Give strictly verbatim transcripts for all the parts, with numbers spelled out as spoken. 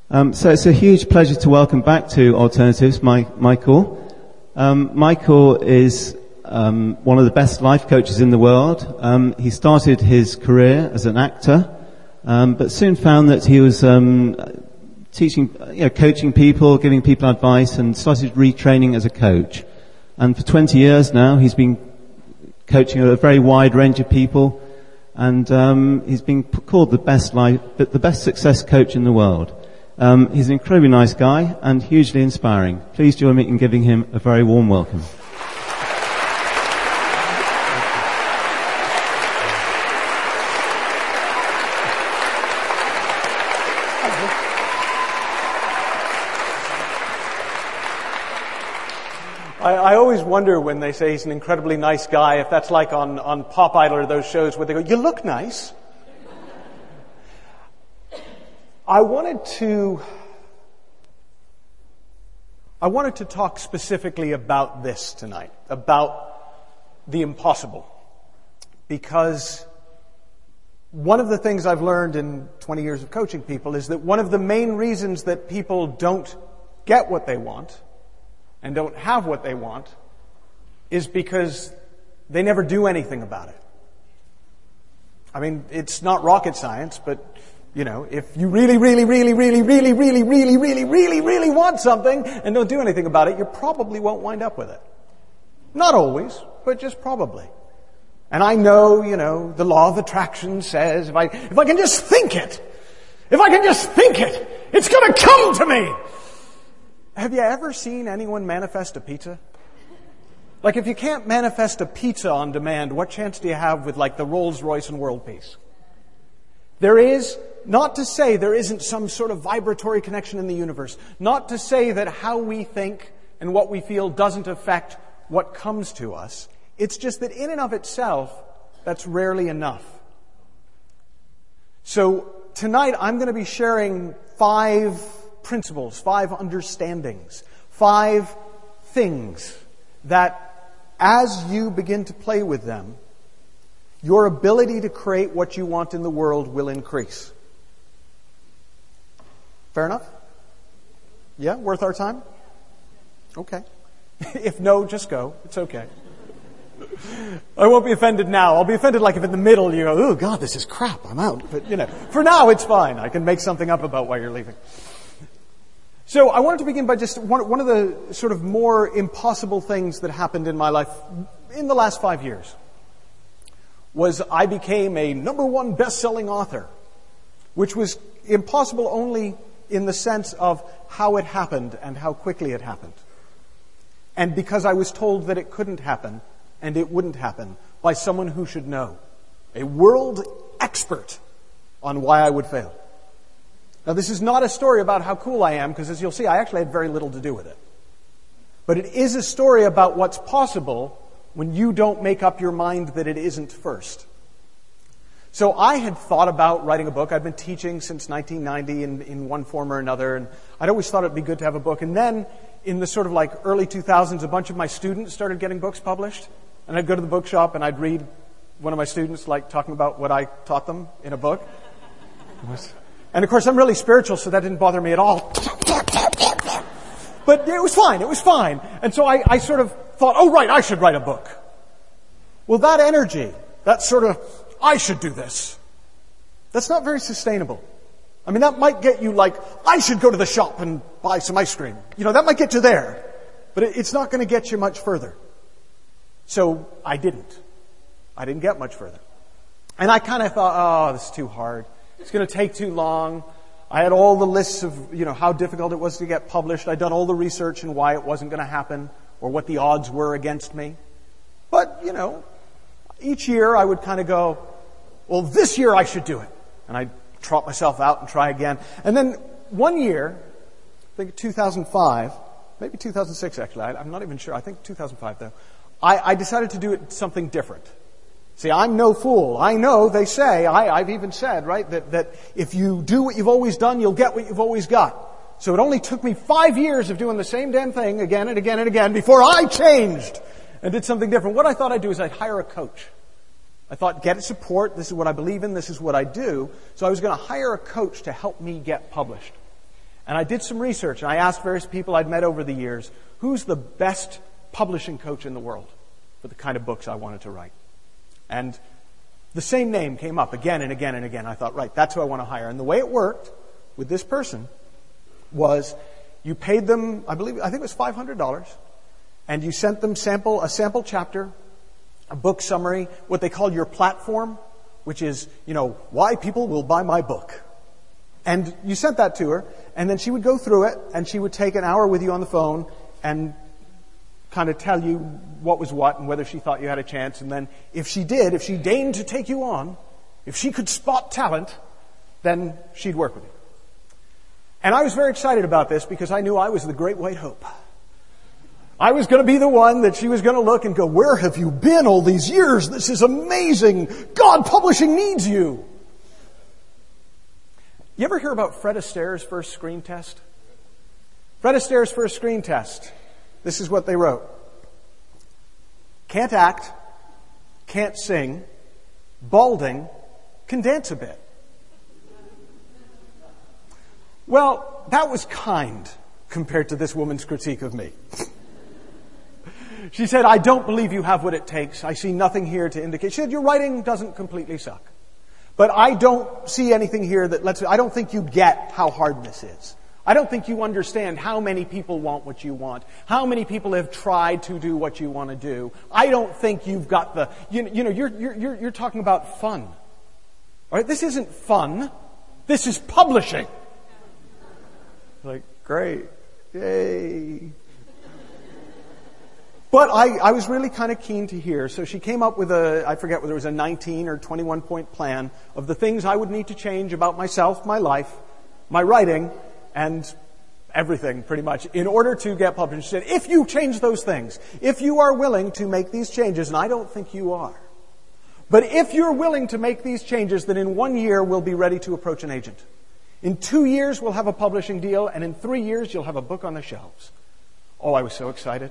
Um, so it's a huge pleasure to welcome back to Alternatives, my, Michael. Um, Michael is um, one of the best life coaches in the world. Um, he started his career as an actor, um, but soon found that he was um, teaching, you know, coaching people, giving people advice, and started retraining as a coach. And for twenty years now, he's been coaching a very wide range of people, and um, he's been called the best life, the best success coach in the world. Um, he's an incredibly nice guy and hugely inspiring. Please join me in giving him a very warm welcome. I, I always wonder when they say he's an incredibly nice guy, if that's like on, on Pop Idol or those shows where they go, "You look nice." I wanted to, I wanted to talk specifically about this tonight, about the impossible. Because one of the things I've learned in twenty years of coaching people is that one of the main reasons that people don't get what they want and don't have what they want is because they never do anything about it. I mean, it's not rocket science, but you know, if you really, really, really, really, really, really, really, really, really, really want something and don't do anything about it, you probably won't wind up with it. Not always, but just probably. And I know, you know, the law of attraction says if I, if I can just think it, if I can just think it, it's gonna come to me. Have you ever seen anyone manifest a pizza? Like, if you can't manifest a pizza on demand, what chance do you have with, like, the Rolls-Royce and World Peace? There is, not to say there isn't some sort of vibratory connection in the universe, not to say that how we think and what we feel doesn't affect what comes to us. It's just that in and of itself, that's rarely enough. So tonight I'm going to be sharing five principles, five understandings, five things that as you begin to play with them, your ability to create what you want in the world will increase. Fair enough? Yeah? Worth our time? Okay. If no, just go. It's okay. I won't be offended now. I'll be offended like if in the middle you go, "Oh God, this is crap, I'm out." But you know, for now it's fine. I can make something up about why you're leaving. So I wanted to begin by just one, one of the sort of more impossible things that happened in my life in the last five years. Was I became a number one best-selling author, which was impossible only in the sense of how it happened and how quickly it happened. And because I was told that it couldn't happen and it wouldn't happen by someone who should know, a world expert on why I would fail. Now, this is not a story about how cool I am, because as you'll see, I actually had very little to do with it. But it is a story about what's possible when you don't make up your mind that it isn't first. So I had thought about writing a book. I'd been teaching since nineteen ninety in, in one form or another, and I'd always thought it'd be good to have a book. And then in the sort of like early two thousands, a bunch of my students started getting books published. And I'd go to the bookshop and I'd read one of my students like talking about what I taught them in a book. And of course I'm really spiritual, so that didn't bother me at all. But it was fine, it was fine. And so I, I sort of thought, oh right, I should write a book. Well, that energy, that sort of, I should do this, that's not very sustainable. I mean, that might get you like, I should go to the shop and buy some ice cream. You know, that might get you there. But it, it's not going to get you much further. So I didn't. I didn't get much further. And I kind of thought, oh, this is too hard. It's going to take too long. I had all the lists of, you know, how difficult it was to get published. I'd done all the research and why it wasn't going to happen or what the odds were against me. But, you know, each year I would kind of go, well, this year I should do it. And I'd trot myself out and try again. And then one year, I think two thousand five, maybe two thousand six actually, I, I'm not even sure, I think two thousand five though, I, I decided to do it something different. See, I'm no fool. I know, they say, I, I've even said, right, that, that if you do what you've always done, you'll get what you've always got. So it only took me five years of doing the same damn thing again and again and again before I changed and did something different. What I thought I'd do is I'd hire a coach. I thought, get support, this is what I believe in, this is what I do. So I was going to hire a coach to help me get published. And I did some research, and I asked various people I'd met over the years, who's the best publishing coach in the world for the kind of books I wanted to write? And the same name came up again and again and again. I thought, right, that's who I want to hire. And the way it worked with this person was you paid them, I believe, I think it was five hundred dollars, and you sent them sample a sample chapter, a book summary, what they call your platform, which is, you know, why people will buy my book. And you sent that to her, and then she would go through it, and she would take an hour with you on the phone and kind of tell you what was what and whether she thought you had a chance. And then if she did, if she deigned to take you on, if she could spot talent, then she'd work with you. And I was very excited about this because I knew I was the great white hope. I was going to be the one that she was going to look and go, where have you been all these years? This is amazing. God, publishing needs you. You ever hear about Fred Astaire's first screen test? Fred Astaire's first screen test. This is what they wrote. Can't act, can't sing, balding, can dance a bit. Well, that was kind compared to this woman's critique of me. She said, I don't believe you have what it takes. I see nothing here to indicate. She said, your writing doesn't completely suck. But I don't see anything here that lets, I don't think you get how hard this is. I don't think you understand how many people want what you want, how many people have tried to do what you want to do. I don't think you've got the, you, you know, you're, you're, you're talking about fun. All right, this isn't fun. This is publishing. Like, great. Yay. But I, I was really kind of keen to hear. So she came up with a, I forget whether it was a nineteen or twenty-one point plan of the things I would need to change about myself, my life, my writing, and everything pretty much in order to get published. She said, if you change those things, if you are willing to make these changes, and I don't think you are, but if you're willing to make these changes, then in one year we'll be ready to approach an agent. In two years we'll have a publishing deal, and in three years you'll have a book on the shelves. Oh, I was so excited.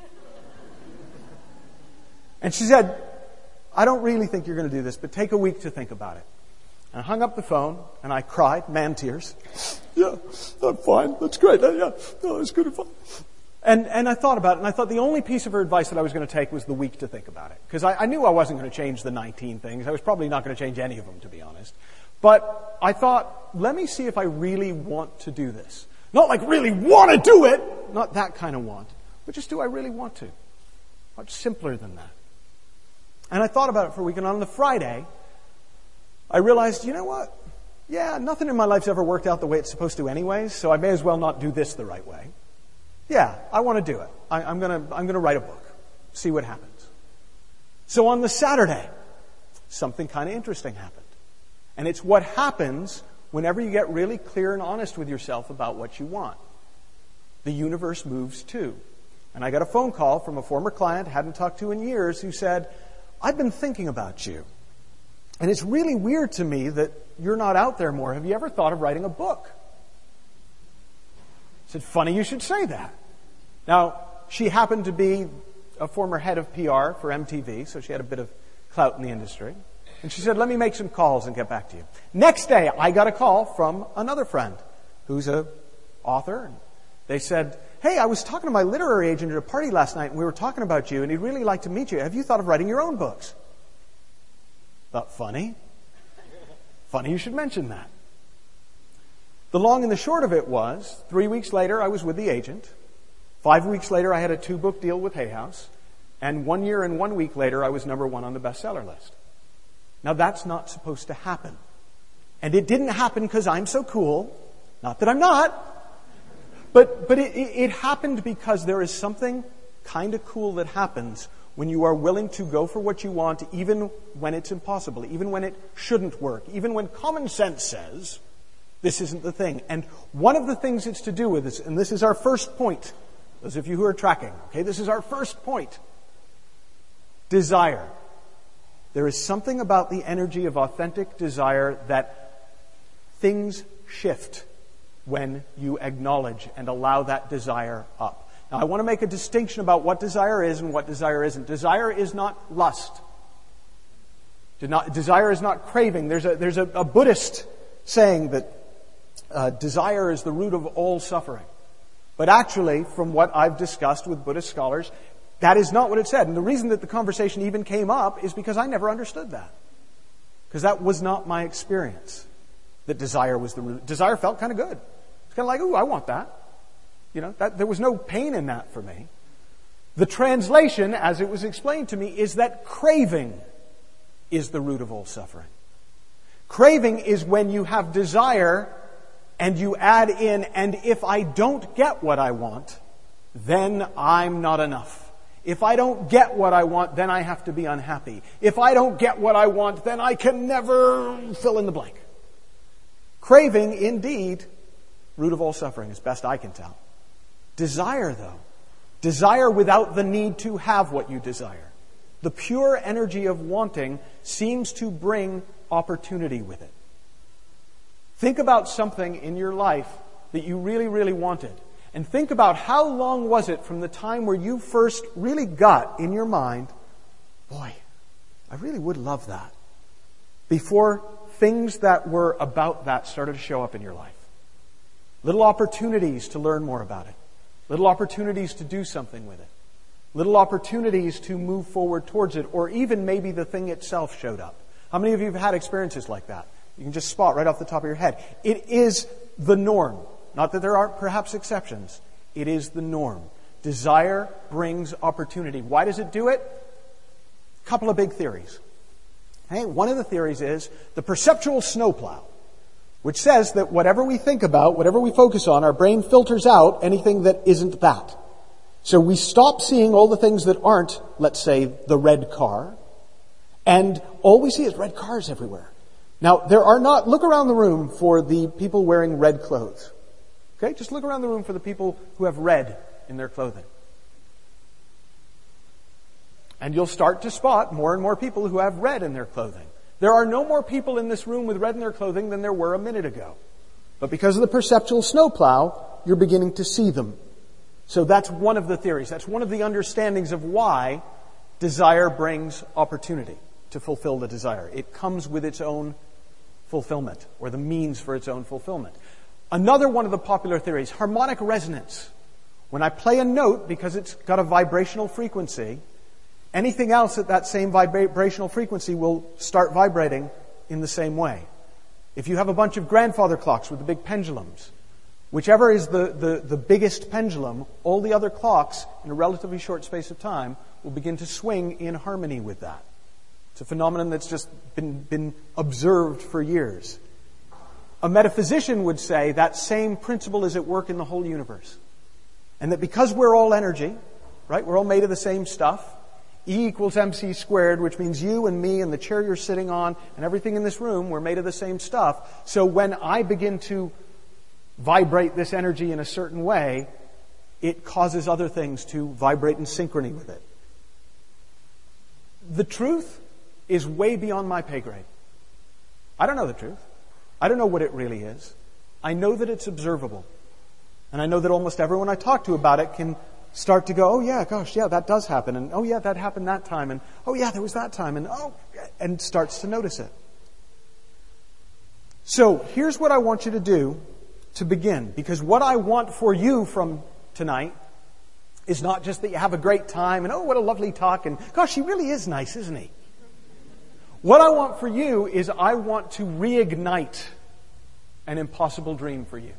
And she said, I don't really think you're going to do this, but take a week to think about it. And I hung up the phone, and I cried, man tears. Yeah, I'm fine. That's great. Yeah, no, it's good and fun. And, and I thought about it, and I thought the only piece of her advice that I was going to take was the week to think about it. Because I, I knew I wasn't going to change the nineteen things. I was probably not going to change any of them, to be honest. But I thought, let me see if I really want to do this. Not like really want to do it. Not that kind of want. But just do I really want to? Much simpler than that. And I thought about it for a week, and on the Friday, I realized, you know what? Yeah, nothing in my life's ever worked out the way it's supposed to anyways, so I may as well not do this the right way. Yeah, I want to do it. I, I'm gonna, I'm gonna write a book. See what happens. So on the Saturday, something kind of interesting happened. And it's what happens whenever you get really clear and honest with yourself about what you want. The universe moves too. And I got a phone call from a former client, hadn't talked to in years, who said, I've been thinking about you. And it's really weird to me that you're not out there more. Have you ever thought of writing a book? I said, funny you should say that. Now, she happened to be a former head of P R for M T V, so she had a bit of clout in the industry. And she said, let me make some calls and get back to you. Next day, I got a call from another friend who's an author. They said, hey, I was talking to my literary agent at a party last night, and we were talking about you, and he'd really like to meet you. Have you thought of writing your own books? Thought, funny. Funny you should mention that. The long and the short of it was, three weeks later, I was with the agent. Five weeks later, I had a two-book deal with Hay House. And one year and one week later, I was number one on the bestseller list. Now, that's not supposed to happen. And it didn't happen because I'm so cool. Not that I'm not. But but it, it happened because there is something kind of cool that happens when you are willing to go for what you want, even when it's impossible, even when it shouldn't work, even when common sense says this isn't the thing. And one of the things it's to do with this, and this is our first point, those of you who are tracking, okay, this is our first point. Desire. There is something about the energy of authentic desire that things shift when you acknowledge and allow that desire up. Now, I want to make a distinction about what desire is and what desire isn't. Desire is not lust. Desire is not craving. There's a, there's a, a Buddhist saying that uh, desire is the root of all suffering. But actually, from what I've discussed with Buddhist scholars, that is not what it said. And the reason that the conversation even came up is because I never understood that. Because that was not my experience, that desire was the root. Desire felt kind of good. It's kind of like, ooh, I want that. You know, that, there was no pain in that for me. The translation, as it was explained to me, is that craving is the root of all suffering. Craving is when you have desire and you add in, and if I don't get what I want, then I'm not enough. If I don't get what I want, then I have to be unhappy. If I don't get what I want, then I can never fill in the blank. Craving, indeed, root of all suffering, as best I can tell. Desire, though. Desire without the need to have what you desire. The pure energy of wanting seems to bring opportunity with it. Think about something in your life that you really, really wanted. And think about how long was it from the time where you first really got in your mind, boy, I really would love that, before things that were about that started to show up in your life. Little opportunities to learn more about it. Little opportunities to do something with it. Little opportunities to move forward towards it, or even maybe the thing itself showed up. How many of you have had experiences like that? You can just spot right off the top of your head. It is the norm. Not that there aren't perhaps exceptions. It is the norm. Desire brings opportunity. Why does it do it? A couple of big theories. Okay? One of the theories is the perceptual snowplow, which says that whatever we think about, whatever we focus on, our brain filters out anything that isn't that. So we stop seeing all the things that aren't, let's say, the red car, and all we see is red cars everywhere. Now, there are not, look around the room for the people wearing red clothes. Okay, just look around the room for the people who have red in their clothing. And you'll start to spot more and more people who have red in their clothing. There are no more people in this room with red in their clothing than there were a minute ago. But because of the perceptual snowplow, you're beginning to see them. So that's one of the theories. That's one of the understandings of why desire brings opportunity to fulfill the desire. It comes with its own fulfillment, or the means for its own fulfillment. Another one of the popular theories, harmonic resonance. When I play a note, because it's got a vibrational frequency, anything else at that same vibrational frequency will start vibrating in the same way. If you have a bunch of grandfather clocks with the big pendulums, whichever is the, the, the biggest pendulum, all the other clocks in a relatively short space of time will begin to swing in harmony with that. It's a phenomenon that's just been, been observed for years. A metaphysician would say that same principle is at work in the whole universe. And that because we're all energy, right, we're all made of the same stuff, E equals mc squared, which means you and me and the chair you're sitting on and everything in this room, we're made of the same stuff. So when I begin to vibrate this energy in a certain way, it causes other things to vibrate in synchrony with it. The truth is way beyond my pay grade. I don't know the truth. I don't know what it really is. I know that it's observable. And I know that almost everyone I talk to about it can start to go, oh yeah, gosh, yeah, that does happen. And oh yeah, that happened that time. And oh yeah, there was that time. And oh, and starts to notice it. So here's what I want you to do to begin. Because what I want for you from tonight is not just that you have a great time and oh, what a lovely talk. And gosh, he really is nice, isn't he? What I want for you is I want to reignite an impossible dream for you.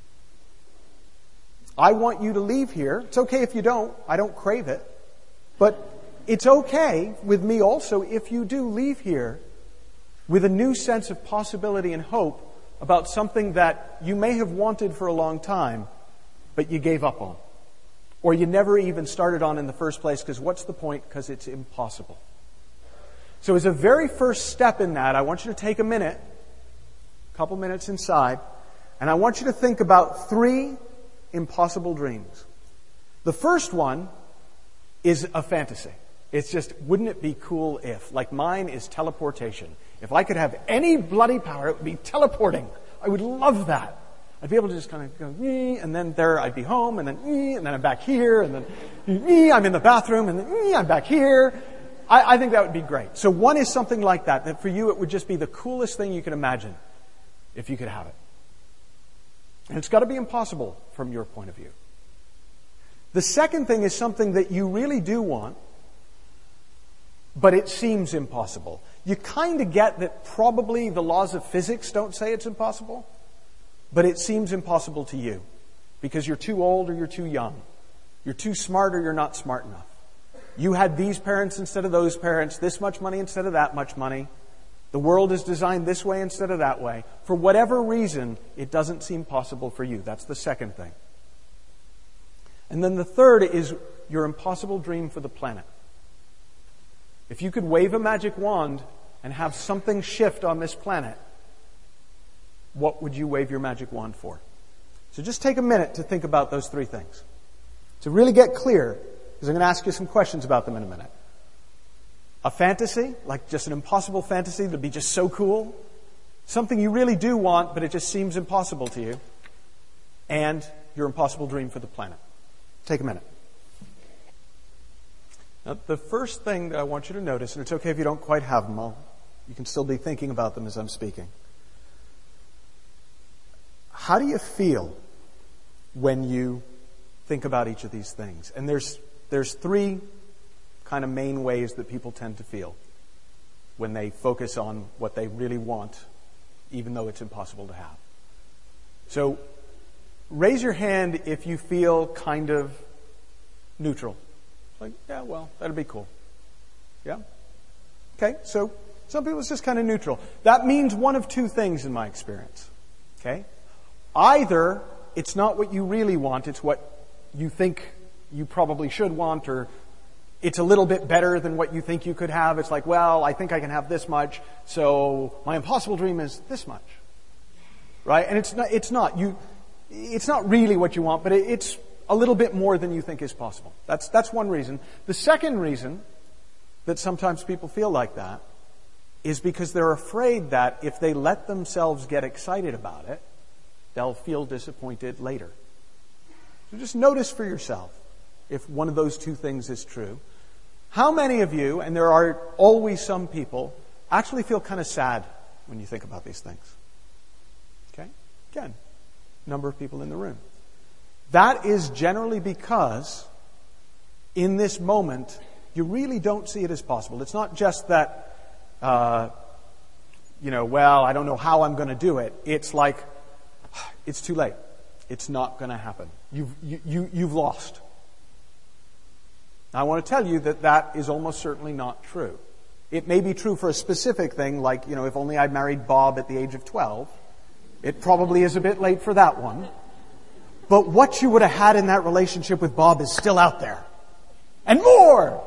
I want you to leave here. It's okay if you don't. I don't crave it. But it's okay with me also if you do leave here with a new sense of possibility and hope about something that you may have wanted for a long time, but you gave up on. Or you never even started on in the first place, because what's the point? Because it's impossible. So as a very first step in that, I want you to take a minute, a couple minutes inside, and I want you to think about three impossible dreams. The first one is a fantasy. It's just, wouldn't it be cool if, like mine is teleportation. If I could have any bloody power, it would be teleporting. I would love that. I'd be able to just kind of go, and then there I'd be home, and then, and then I'm back here, and then I'm in the bathroom, and then I'm back here. I, I think that would be great. So one is something like that, that for you it would just be the coolest thing you could imagine if you could have it. And it's got to be impossible from your point of view. The second thing is something that you really do want, but it seems impossible. You kind of get that probably the laws of physics don't say it's impossible, but it seems impossible to you because you're too old or you're too young. You're too smart or you're not smart enough. You had these parents instead of those parents, this much money instead of that much money. The world is designed this way instead of that way. For whatever reason, it doesn't seem possible for you. That's the second thing. And then the third is your impossible dream for the planet. If you could wave a magic wand and have something shift on this planet, what would you wave your magic wand for? So just take a minute to think about those three things. To really get clear, because I'm going to ask you some questions about them in a minute. A fantasy, like just an impossible fantasy that'd be just so cool. Something you really do want, but it just seems impossible to you. And your impossible dream for the planet. Take a minute. Now, the first thing that I want you to notice, and it's okay if you don't quite have them, I'll, you can still be thinking about them as I'm speaking. How do you feel when you think about each of these things? And there's there's three kind of main ways that people tend to feel when they focus on what they really want, even though it's impossible to have. So raise your hand if you feel kind of neutral. Like, yeah, well, that'd be cool. Yeah? Okay, so some people it's just kind of neutral. That means one of two things in my experience. Okay? Either it's not what you really want, it's what you think you probably should want, or it's a little bit better than what you think you could have. It's like, well, I think I can have this much, so my impossible dream is this much. Right? And it's not, it's not, you, it's not really what you want, but it, it's a little bit more than you think is possible. That's, that's one reason. The second reason that sometimes people feel like that is because they're afraid that if they let themselves get excited about it, they'll feel disappointed later. So just notice for yourself if one of those two things is true. How many of you, and there are always some people, actually feel kind of sad when you think about these things? Okay? Again, number of people in the room. That is generally because in this moment, you really don't see it as possible. It's not just that, uh, you know, well, I don't know how I'm going to do it. It's like, it's too late. It's not going to happen. You've, you, you, you've lost. Now, I want to tell you that that is almost certainly not true. It may be true for a specific thing, like, you know, if only I'd married Bob at the age of twelve. It probably is a bit late for that one. But what you would have had in that relationship with Bob is still out there. And more!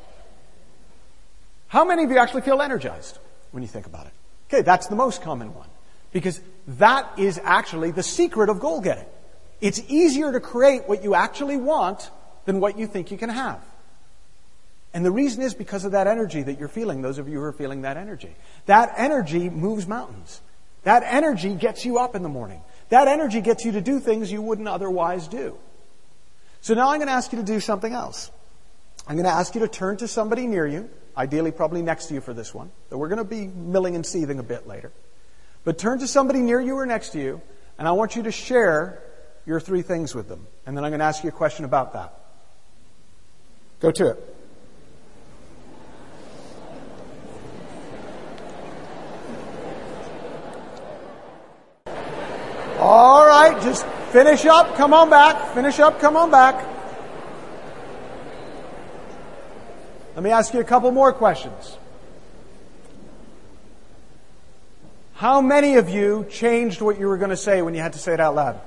How many of you actually feel energized when you think about it? Okay, that's the most common one. Because that is actually the secret of goal getting. It's easier to create what you actually want than what you think you can have. And the reason is because of that energy that you're feeling, those of you who are feeling that energy. That energy moves mountains. That energy gets you up in the morning. That energy gets you to do things you wouldn't otherwise do. So now I'm going to ask you to do something else. I'm going to ask you to turn to somebody near you, ideally probably next to you for this one, though we're going to be milling and seething a bit later. But turn to somebody near you or next to you, and I want you to share your three things with them. And then I'm going to ask you a question about that. Go to it. All right, just finish up, come on back. Finish up, come on back. Let me ask you a couple more questions. How many of you changed what you were going to say when you had to say it out loud?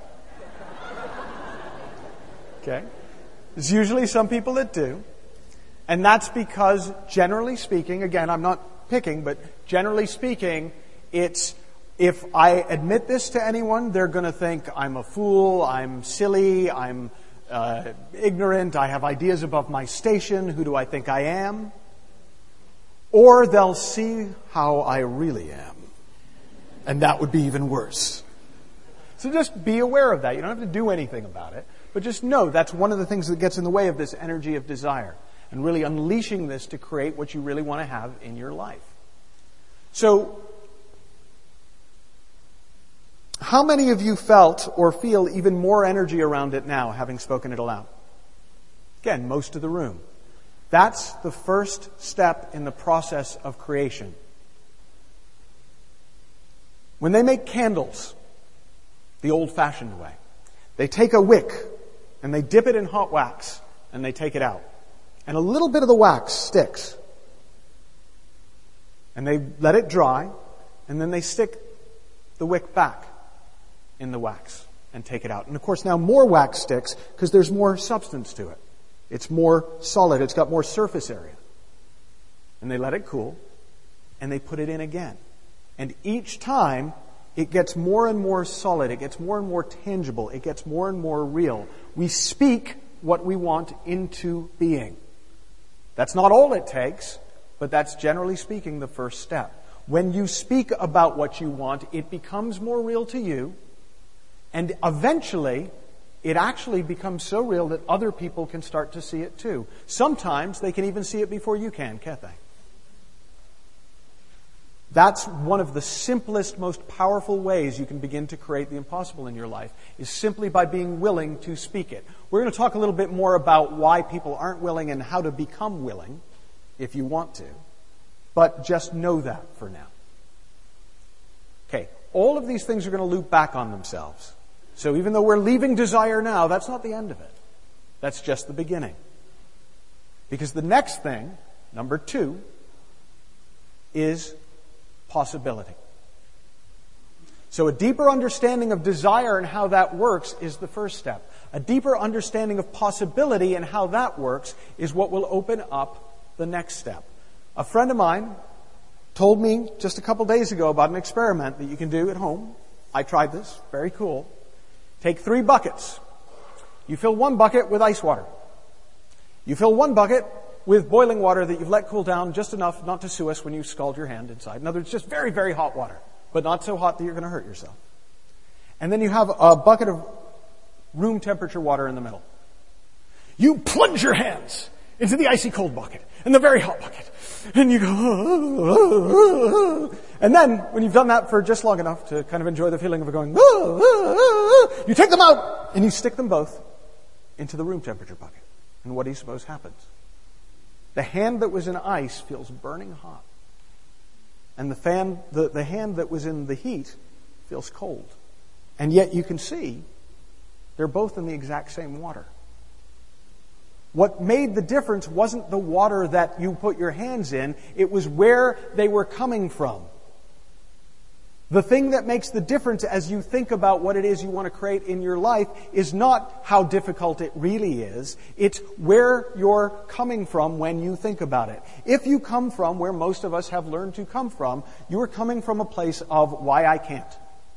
Okay. There's usually some people that do. And that's because, generally speaking, again, I'm not picking, but generally speaking, it's if I admit this to anyone, they're going to think I'm a fool, I'm silly, I'm uh, ignorant, I have ideas above my station, who do I think I am? Or they'll see how I really am. And that would be even worse. So just be aware of that. You don't have to do anything about it. But just know that's one of the things that gets in the way of this energy of desire. And really unleashing this to create what you really want to have in your life. So, how many of you felt or feel even more energy around it now, having spoken it aloud? Again, most of the room. That's the first step in the process of creation. When they make candles, the old-fashioned way, they take a wick and they dip it in hot wax and they take it out. And a little bit of the wax sticks. And they let it dry, and then they stick the wick back in the wax and take it out. And of course now more wax sticks because there's more substance to it. It's more solid. It's got more surface area. And they let it cool, and they put it in again. And each time, it gets more and more solid. It gets more and more tangible. It gets more and more real. We speak what we want into being. That's not all it takes, but that's generally speaking the first step. When you speak about what you want, it becomes more real to you, and eventually, it actually becomes so real that other people can start to see it too. Sometimes they can even see it before you can, can't they? That's one of the simplest, most powerful ways you can begin to create the impossible in your life, is simply by being willing to speak it. We're going to talk a little bit more about why people aren't willing and how to become willing, if you want to. But just know that for now. Okay, all of these things are going to loop back on themselves. So even though we're leaving desire now, that's not the end of it. That's just the beginning. Because the next thing, number two, is possibility. So a deeper understanding of desire and how that works is the first step. A deeper understanding of possibility and how that works is what will open up the next step. A friend of mine told me just a couple days ago about an experiment that you can do at home. I tried this. Very cool. Take three buckets. You fill one bucket with ice water. You fill one bucket with boiling water that you've let cool down just enough not to sue us when you scald your hand inside. In other words, just very, very hot water, but not so hot that you're going to hurt yourself. And then you have a bucket of room temperature water in the middle. You plunge your hands into the icy cold bucket and the very hot bucket. And you go, oh, oh, oh. And then, when you've done that for just long enough to kind of enjoy the feeling of going, oh, oh, oh, you take them out and you stick them both into the room temperature bucket. And what do you suppose happens? The hand that was in ice feels burning hot. And the fan, the, the hand that was in the heat feels cold. And yet you can see they're both in the exact same water. What made the difference wasn't the water that you put your hands in, it was where they were coming from. The thing that makes the difference as you think about what it is you want to create in your life is not how difficult it really is. It's where you're coming from when you think about it. If you come from where most of us have learned to come from, you're coming from a place of why I can't.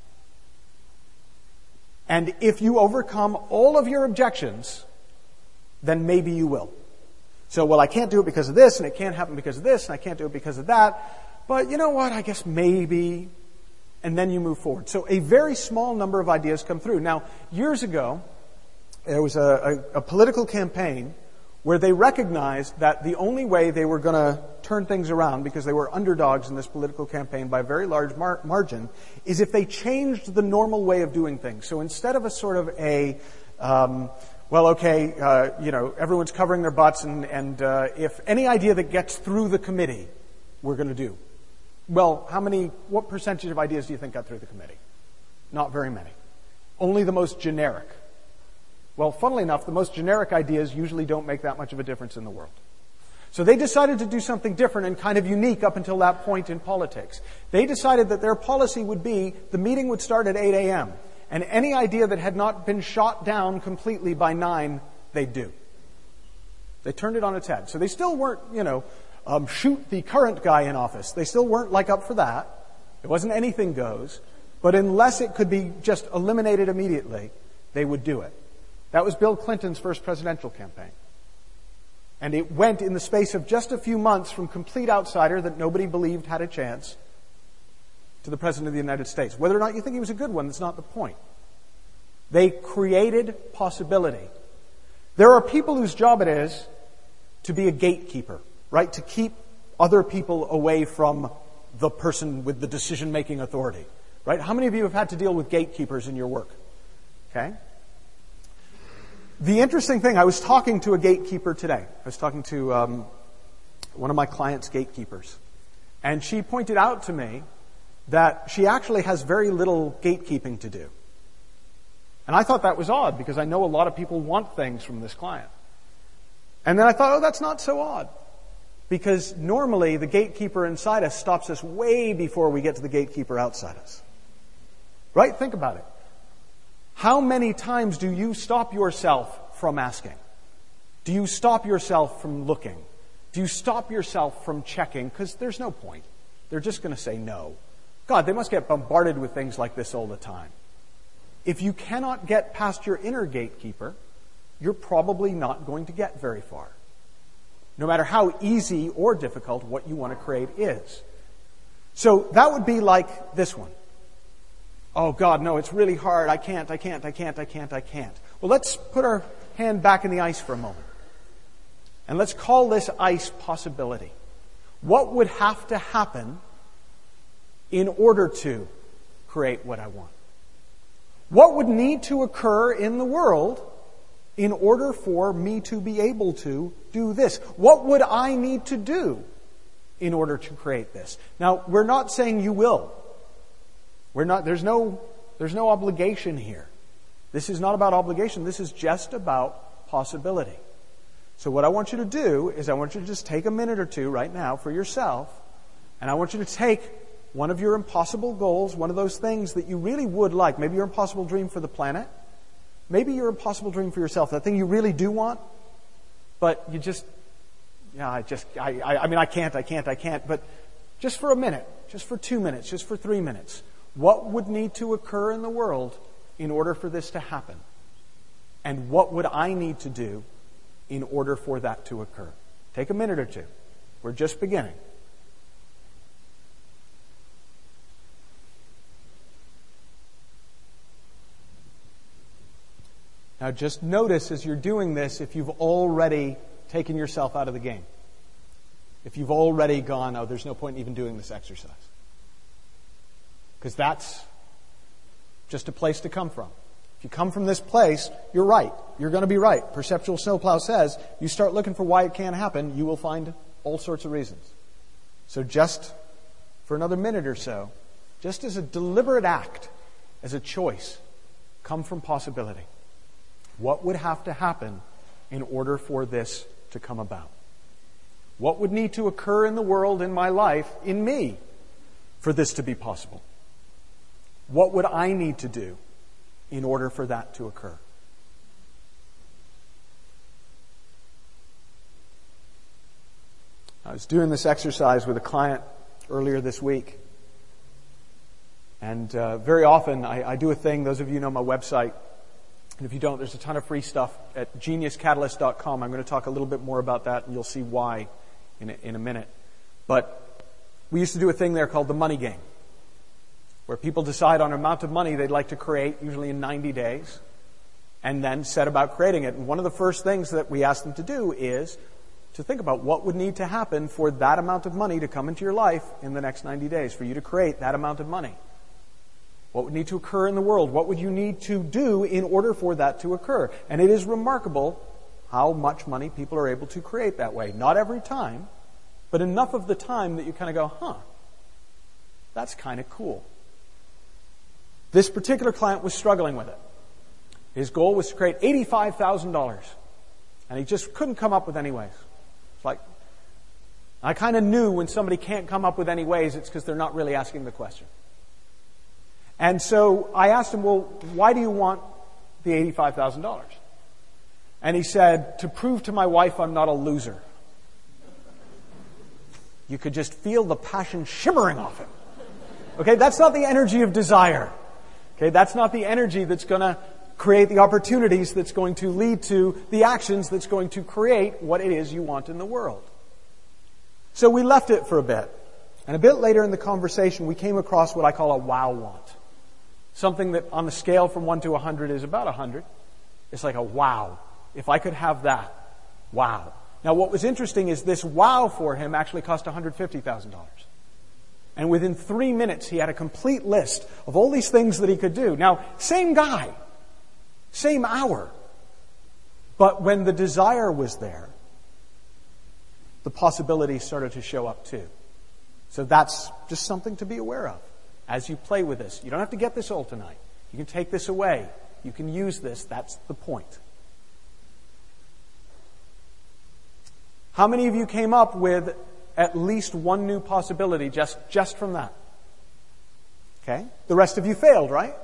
And if you overcome all of your objections, then maybe you will. So, well, I can't do it because of this, and it can't happen because of this, and I can't do it because of that. But you know what? I guess maybe. And then you move forward. So a very small number of ideas come through. Now, years ago, there was a, a, a political campaign where they recognized that the only way they were going to turn things around, because they were underdogs in this political campaign by a very large mar- margin, is if they changed the normal way of doing things. So instead of a sort of a, um, well, okay, uh, you know, everyone's covering their butts, and, and uh, if any idea that gets through the committee, we're going to do. Well, how many, what percentage of ideas do you think got through the committee? Not very many. Only the most generic. Well, funnily enough, the most generic ideas usually don't make that much of a difference in the world. So they decided to do something different and kind of unique up until that point in politics. They decided that their policy would be the meeting would start at eight a.m. and any idea that had not been shot down completely by nine, they'd do. They turned it on its head. So they still weren't, you know, Um, shoot the current guy in office. They still weren't like up for that. It wasn't anything goes. But unless it could be just eliminated immediately, they would do it. That was Bill Clinton's first presidential campaign. And it went in the space of just a few months from complete outsider that nobody believed had a chance to the President of the United States. Whether or not you think he was a good one, that's not the point. They created possibility. There are people whose job it is to be a gatekeeper. Right? To keep other people away from the person with the decision-making authority. right? How many of you have had to deal with gatekeepers in your work? Okay. The interesting thing, I was talking to a gatekeeper today. I was talking to um, one of my clients' gatekeepers. And she pointed out to me that she actually has very little gatekeeping to do. And I thought that was odd because I know a lot of people want things from this client. And then I thought, oh, that's not so odd. Because normally the gatekeeper inside us stops us way before we get to the gatekeeper outside us. Right? Think about it. How many times do you stop yourself from asking? Do you stop yourself from looking? Do you stop yourself from checking? Because there's no point. They're just going to say no. God, they must get bombarded with things like this all the time. If you cannot get past your inner gatekeeper, you're probably not going to get very far. No matter how easy or difficult what you want to create is. So that would be like this one. Oh God, no, it's really hard. I can't, I can't, I can't, I can't, I can't. Well, let's put our hand back in the ice for a moment. And let's call this ice possibility. What would have to happen in order to create what I want? What would need to occur in the world in order for me to be able to do this? What would I need to do in order to create this? Now, we're not saying you will. We're not, there's no, there's no obligation here. This is not about obligation. This is just about possibility. So what I want you to do is I want you to just take a minute or two right now for yourself, and I want you to take one of your impossible goals, one of those things that you really would like. Maybe your impossible dream for the planet. Maybe your impossible dream for yourself. That thing you really do want, but you just, yeah, I just, I, I, I mean, I can't, I can't, I can't. But just for a minute, just for two minutes, just for three minutes, what would need to occur in the world in order for this to happen? And what would I need to do in order for that to occur? Take a minute or two. We're just beginning. Now just notice as you're doing this if you've already taken yourself out of the game. If you've already gone, oh, there's no point in even doing this exercise. Because that's just a place to come from. If you come from this place, you're right. You're going to be right. Perceptual Snowplow says, you start looking for why it can't happen, you will find all sorts of reasons. So just for another minute or so, just as a deliberate act, as a choice, come from possibility. What would have to happen in order for this to come about? What would need to occur in the world, in my life, in me, for this to be possible? What would I need to do in order for that to occur? I was doing this exercise with a client earlier this week. And uh, very often I, I do a thing, those of you know my website, and if you don't, there's a ton of free stuff at genius catalyst dot com. I'm going to talk a little bit more about that, and you'll see why in a, in a minute. But we used to do a thing there called the money game, where people decide on an amount of money they'd like to create, usually in ninety days, and then set about creating it. And one of the first things that we ask them to do is to think about what would need to happen for that amount of money to come into your life in the next ninety days, for you to create that amount of money. What would need to occur in the world? What would you need to do in order for that to occur? And it is remarkable how much money people are able to create that way. Not every time, but enough of the time that you kind of go, huh, that's kind of cool. This particular client was struggling with it. His goal was to create eighty-five thousand dollars. And he just couldn't come up with any ways. It's like, I kind of knew when somebody can't come up with any ways, it's because they're not really asking the question. And so I asked him, well, why do you want the eighty-five thousand dollars? And he said, to prove to my wife I'm not a loser. You could just feel the passion shimmering off him. Okay, that's not the energy of desire. Okay, that's not the energy that's going to create the opportunities that's going to lead to the actions that's going to create what it is you want in the world. So we left it for a bit. And a bit later in the conversation, we came across what I call a wow want. Something that on the scale from one to a hundred is about a hundred. It's like a wow. If I could have that, wow. Now what was interesting is this wow for him actually cost one hundred fifty thousand dollars. And within three minutes, he had a complete list of all these things that he could do. Now, same guy, same hour. But when the desire was there, the possibilities started to show up too. So that's just something to be aware of as you play with this. You don't have to get this all tonight. You can take this away. You can use this. That's the point. How many of you came up with at least one new possibility just, just from that? Okay? The rest of you failed, right?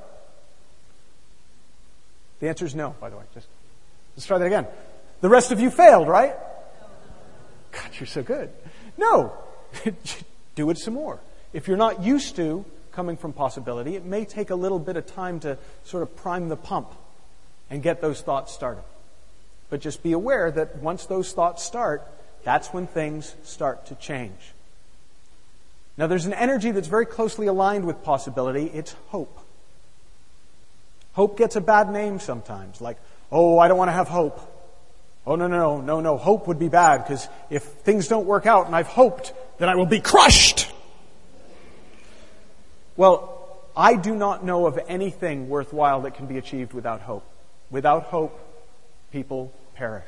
The answer is no, by the way. Just let's try that again. The rest of you failed, right? God, you're so good. No. Do it some more. If you're not used to coming from possibility, it may take a little bit of time to sort of prime the pump and get those thoughts started. But just be aware that once those thoughts start, that's when things start to change. Now, there's an energy that's very closely aligned with possibility. It's hope. Hope gets a bad name sometimes, like, oh, I don't want to have hope. Oh, no, no, no, no, no. Hope would be bad because if things don't work out and I've hoped, then I will be crushed. Well, I do not know of anything worthwhile that can be achieved without hope. Without hope, people perish.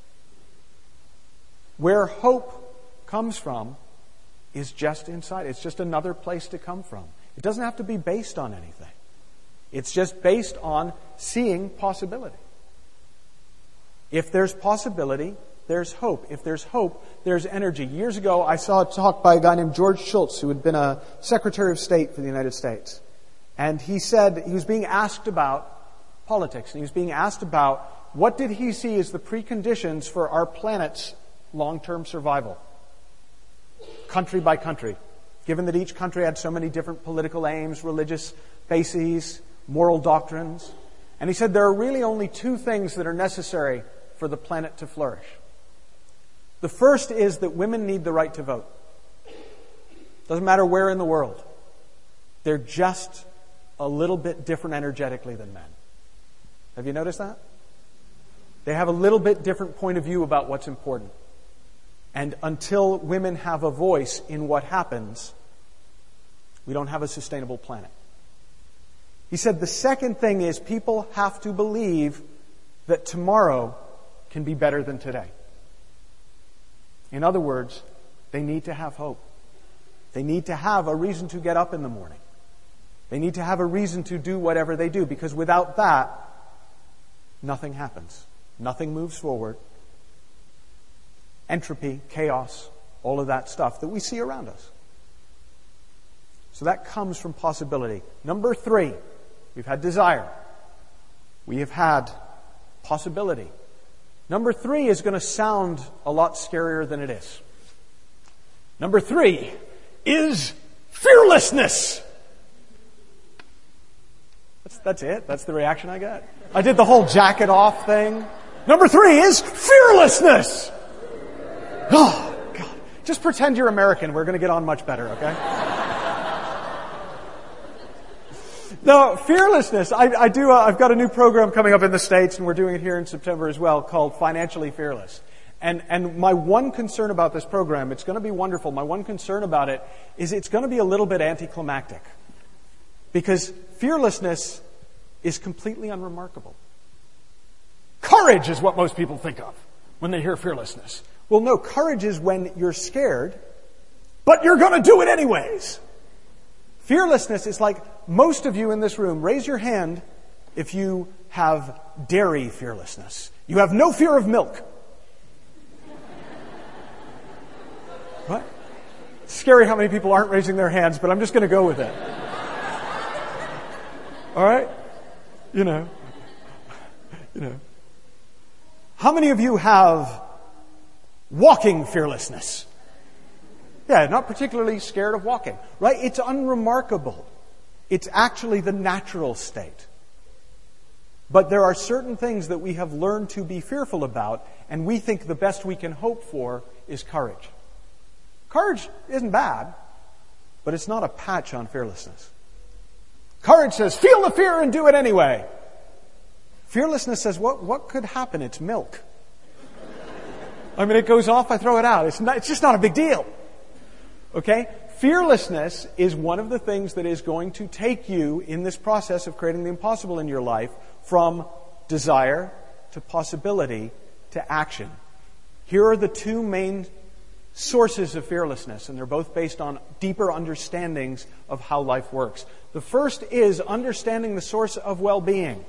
Where hope comes from is just inside. It's just another place to come from. It doesn't have to be based on anything. It's just based on seeing possibility. If there's possibility, there's hope. If there's hope, there's energy. Years ago, I saw a talk by a guy named George Shultz, who had been a Secretary of State for the United States. And he said, he was being asked about politics, and he was being asked about what did he see as the preconditions for our planet's long-term survival, country by country, given that each country had so many different political aims, religious bases, moral doctrines. And he said there are really only two things that are necessary for the planet to flourish. The first is that women need the right to vote. Doesn't matter where in the world. They're just a little bit different energetically than men. Have you noticed that? They have a little bit different point of view about what's important. And until women have a voice in what happens, we don't have a sustainable planet. He said the second thing is people have to believe that tomorrow can be better than today. In other words, they need to have hope. They need to have a reason to get up in the morning. They need to have a reason to do whatever they do, because without that, nothing happens. Nothing moves forward. Entropy, chaos, all of that stuff that we see around us. So that comes from possibility. Number three, we've had desire. We have had possibility. Number three is going to sound a lot scarier than it is. Number three is fearlessness. That's, that's it. That's the reaction I got. I did the whole jacket off thing. Number three is fearlessness. Oh, God. Just pretend you're American. We're going to get on much better, okay? No, fearlessness. I, I do. Uh, I've got a new program coming up in the States, and we're doing it here in September as well, called Financially Fearless. And and my one concern about this program, it's going to be wonderful. My one concern about it is it's going to be a little bit anticlimactic, because fearlessness is completely unremarkable. Courage is what most people think of when they hear fearlessness. Well, no, courage is when you're scared, but you're going to do it anyways. Fearlessness is like most of you in this room. Raise your hand if you have dairy fearlessness. You have no fear of milk. What? It's scary how many people aren't raising their hands, but I'm just going to go with it. All right? You know. You know. How many of you have walking fearlessness? Yeah, not particularly scared of walking, right? It's unremarkable. It's actually the natural state. But there are certain things that we have learned to be fearful about, and we think the best we can hope for is courage. Courage isn't bad, but it's not a patch on fearlessness. Courage says, feel the fear and do it anyway. Fearlessness says, what, what could happen? It's milk. I mean, it goes off, I throw it out. It's, not, it's just not a big deal. Okay? Fearlessness is one of the things that is going to take you in this process of creating the impossible in your life from desire to possibility to action. Here are the two main sources of fearlessness, and they're both based on deeper understandings of how life works. The first is understanding the source of well-being.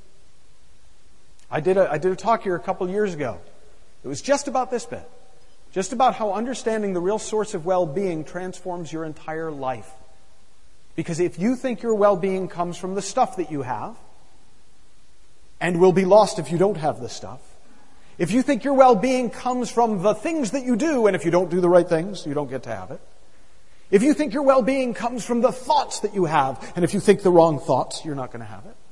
I did a, I did a talk here a couple years ago. It was just about this bit. Just about how understanding the real source of well-being transforms your entire life. Because if you think your well-being comes from the stuff that you have, and will be lost if you don't have the stuff, if you think your well-being comes from the things that you do, and if you don't do the right things, you don't get to have it. If you think your well-being comes from the thoughts that you have, and if you think the wrong thoughts, you're not going to have it.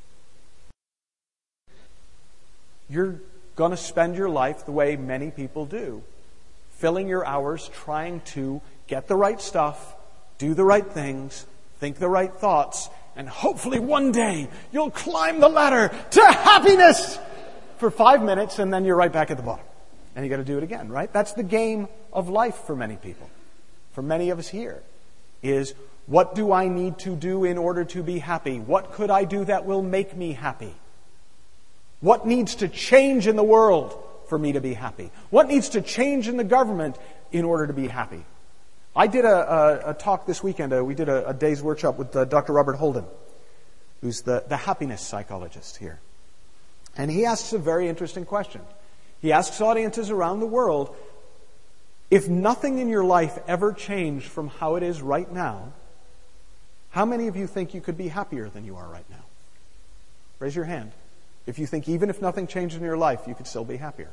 You're going to spend your life the way many people do, filling your hours trying to get the right stuff, do the right things, think the right thoughts, and hopefully one day you'll climb the ladder to happiness for five minutes, and then you're right back at the bottom. And you got to do it again, right? That's the game of life for many people. For many of us here, is what do I need to do in order to be happy? What could I do that will make me happy? What needs to change in the world for me to be happy? What needs to change in the government in order to be happy? I did a, a, a talk this weekend. Uh, we did a, a day's workshop with uh, Doctor Robert Holden, who's the, the happiness psychologist here. And he asks a very interesting question. He asks audiences around the world, if nothing in your life ever changed from how it is right now, how many of you think you could be happier than you are right now? Raise your hand. If you think even if nothing changed in your life, you could still be happier.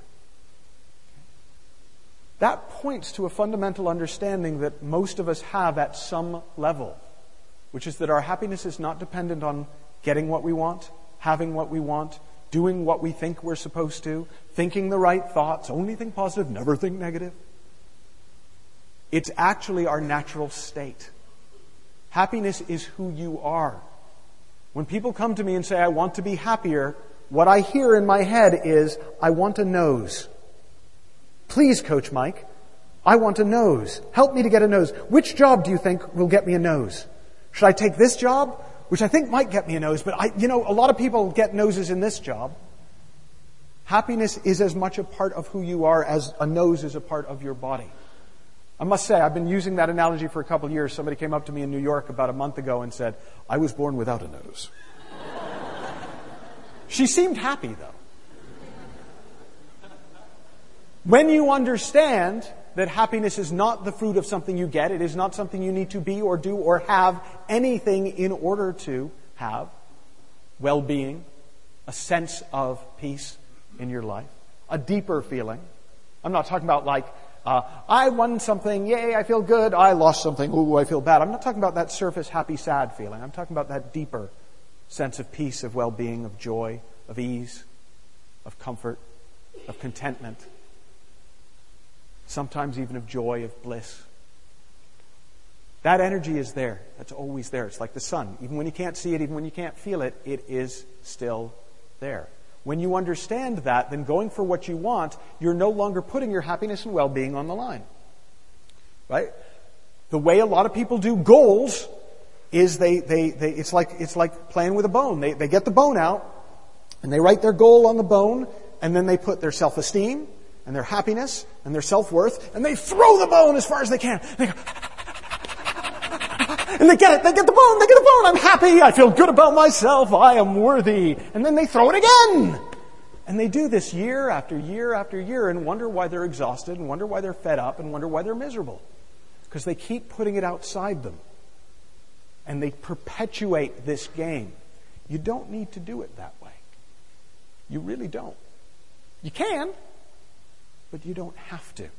That points to a fundamental understanding that most of us have at some level, which is that our happiness is not dependent on getting what we want, having what we want, doing what we think we're supposed to, thinking the right thoughts, only think positive, never think negative. It's actually our natural state. Happiness is who you are. When people come to me and say, I want to be happier, what I hear in my head is, I want a nose. Please, Coach Mike, I want a nose. Help me to get a nose. Which job do you think will get me a nose? Should I take this job? Which I think might get me a nose, but I, you know, a lot of people get noses in this job. Happiness is as much a part of who you are as a nose is a part of your body. I must say, I've been using that analogy for a couple of years. Somebody came up to me in New York about a month ago and said, I was born without a nose. She seemed happy, though. When you understand that happiness is not the fruit of something you get, it is not something you need to be or do or have anything in order to have well-being, a sense of peace in your life, a deeper feeling. I'm not talking about like, uh, I won something, yay, I feel good. I lost something, ooh, I feel bad. I'm not talking about that surface happy, sad feeling. I'm talking about that deeper sense of peace, of well-being, of joy, of ease, of comfort, of contentment. Sometimes even of joy, of bliss. That energy is there. That's always there. It's like the sun. Even when you can't see it, even when you can't feel it, it is still there. When you understand that, then going for what you want, you're no longer putting your happiness and well-being on the line. Right? The way a lot of people do goals is they, they, they it's like, it's like playing with a bone. They, they get the bone out and they write their goal on the bone and then they put their self-esteem and their happiness and their self-worth and they throw the bone as far as they can. They go, and they get it. They get the bone. They get the bone. I'm happy. I feel good about myself. I am worthy. And then they throw it again. And they do this year after year after year and wonder why they're exhausted and wonder why they're fed up and wonder why they're miserable. Because they keep putting it outside them. And they perpetuate this game. You don't need to do it that way. You really don't. You can, but you don't have to.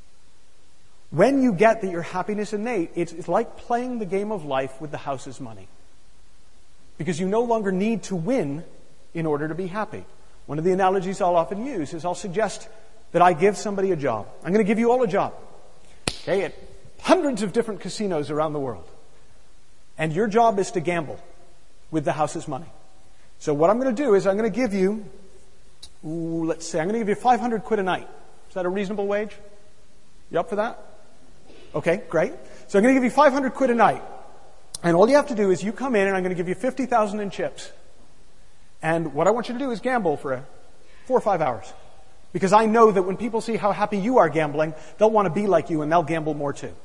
When you get that your happiness innate, it's, it's like playing the game of life with the house's money. Because you no longer need to win in order to be happy. One of the analogies I'll often use is I'll suggest that I give somebody a job. I'm going to give you all a job. Okay, at hundreds of different casinos around the world. And your job is to gamble with the house's money. So what I'm going to do is I'm going to give you, ooh, let's say, I'm going to give you five hundred quid a night. Is that a reasonable wage? You up for that? Okay, great. So I'm going to give you five hundred quid a night. And all you have to do is you come in and I'm going to give you fifty thousand in chips. And what I want you to do is gamble for a, four or five hours. Because I know that when people see how happy you are gambling, they'll want to be like you and they'll gamble more too.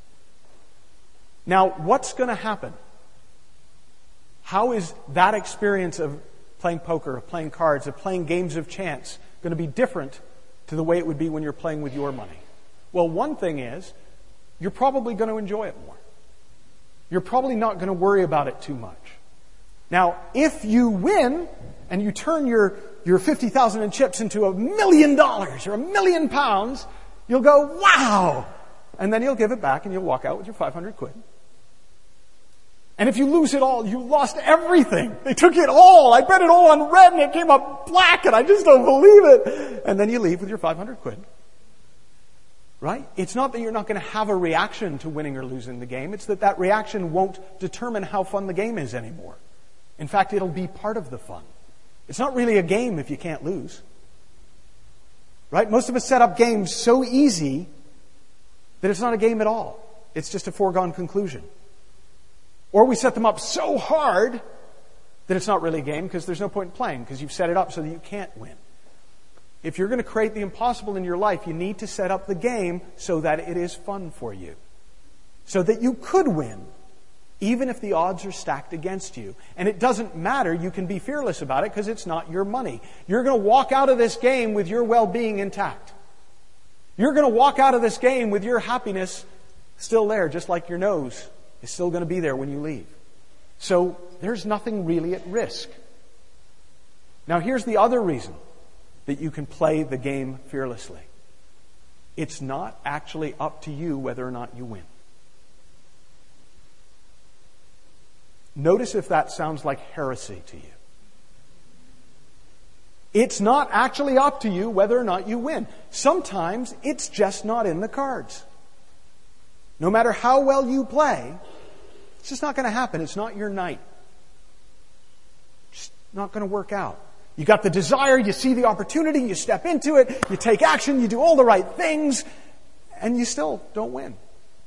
Now, what's going to happen? How is that experience of playing poker, of playing cards, of playing games of chance going to be different to the way it would be when you're playing with your money? Well, one thing is, you're probably going to enjoy it more. You're probably not going to worry about it too much. Now, if you win and you turn your, your fifty thousand in chips into a million dollars or a million pounds, you'll go, wow! And then you'll give it back and you'll walk out with your five hundred quid. And if you lose it all, you lost everything. They took it all. I bet it all on red and it came up black and I just don't believe it. And then you leave with your five hundred quid. Right? It's not that you're not going to have a reaction to winning or losing the game. It's that that reaction won't determine how fun the game is anymore. In fact, it'll be part of the fun. It's not really a game if you can't lose. Right? Most of us set up games so easy that it's not a game at all. It's just a foregone conclusion. Or we set them up so hard that it's not really a game because there's no point in playing because you've set it up so that you can't win. If you're going to create the impossible in your life, you need to set up the game so that it is fun for you. So that you could win, even if the odds are stacked against you. And it doesn't matter, you can be fearless about it because it's not your money. You're going to walk out of this game with your well-being intact. You're going to walk out of this game with your happiness still there, just like your nose is still going to be there when you leave. So there's nothing really at risk. Now here's the other reason that you can play the game fearlessly. It's not actually up to you whether or not you win. Notice if that sounds like heresy to you. It's not actually up to you whether or not you win. Sometimes it's just not in the cards. No matter how well you play, it's just not going to happen. It's not your night. It's not going to work out. You got the desire, you see the opportunity, you step into it, you take action, you do all the right things, and you still don't win.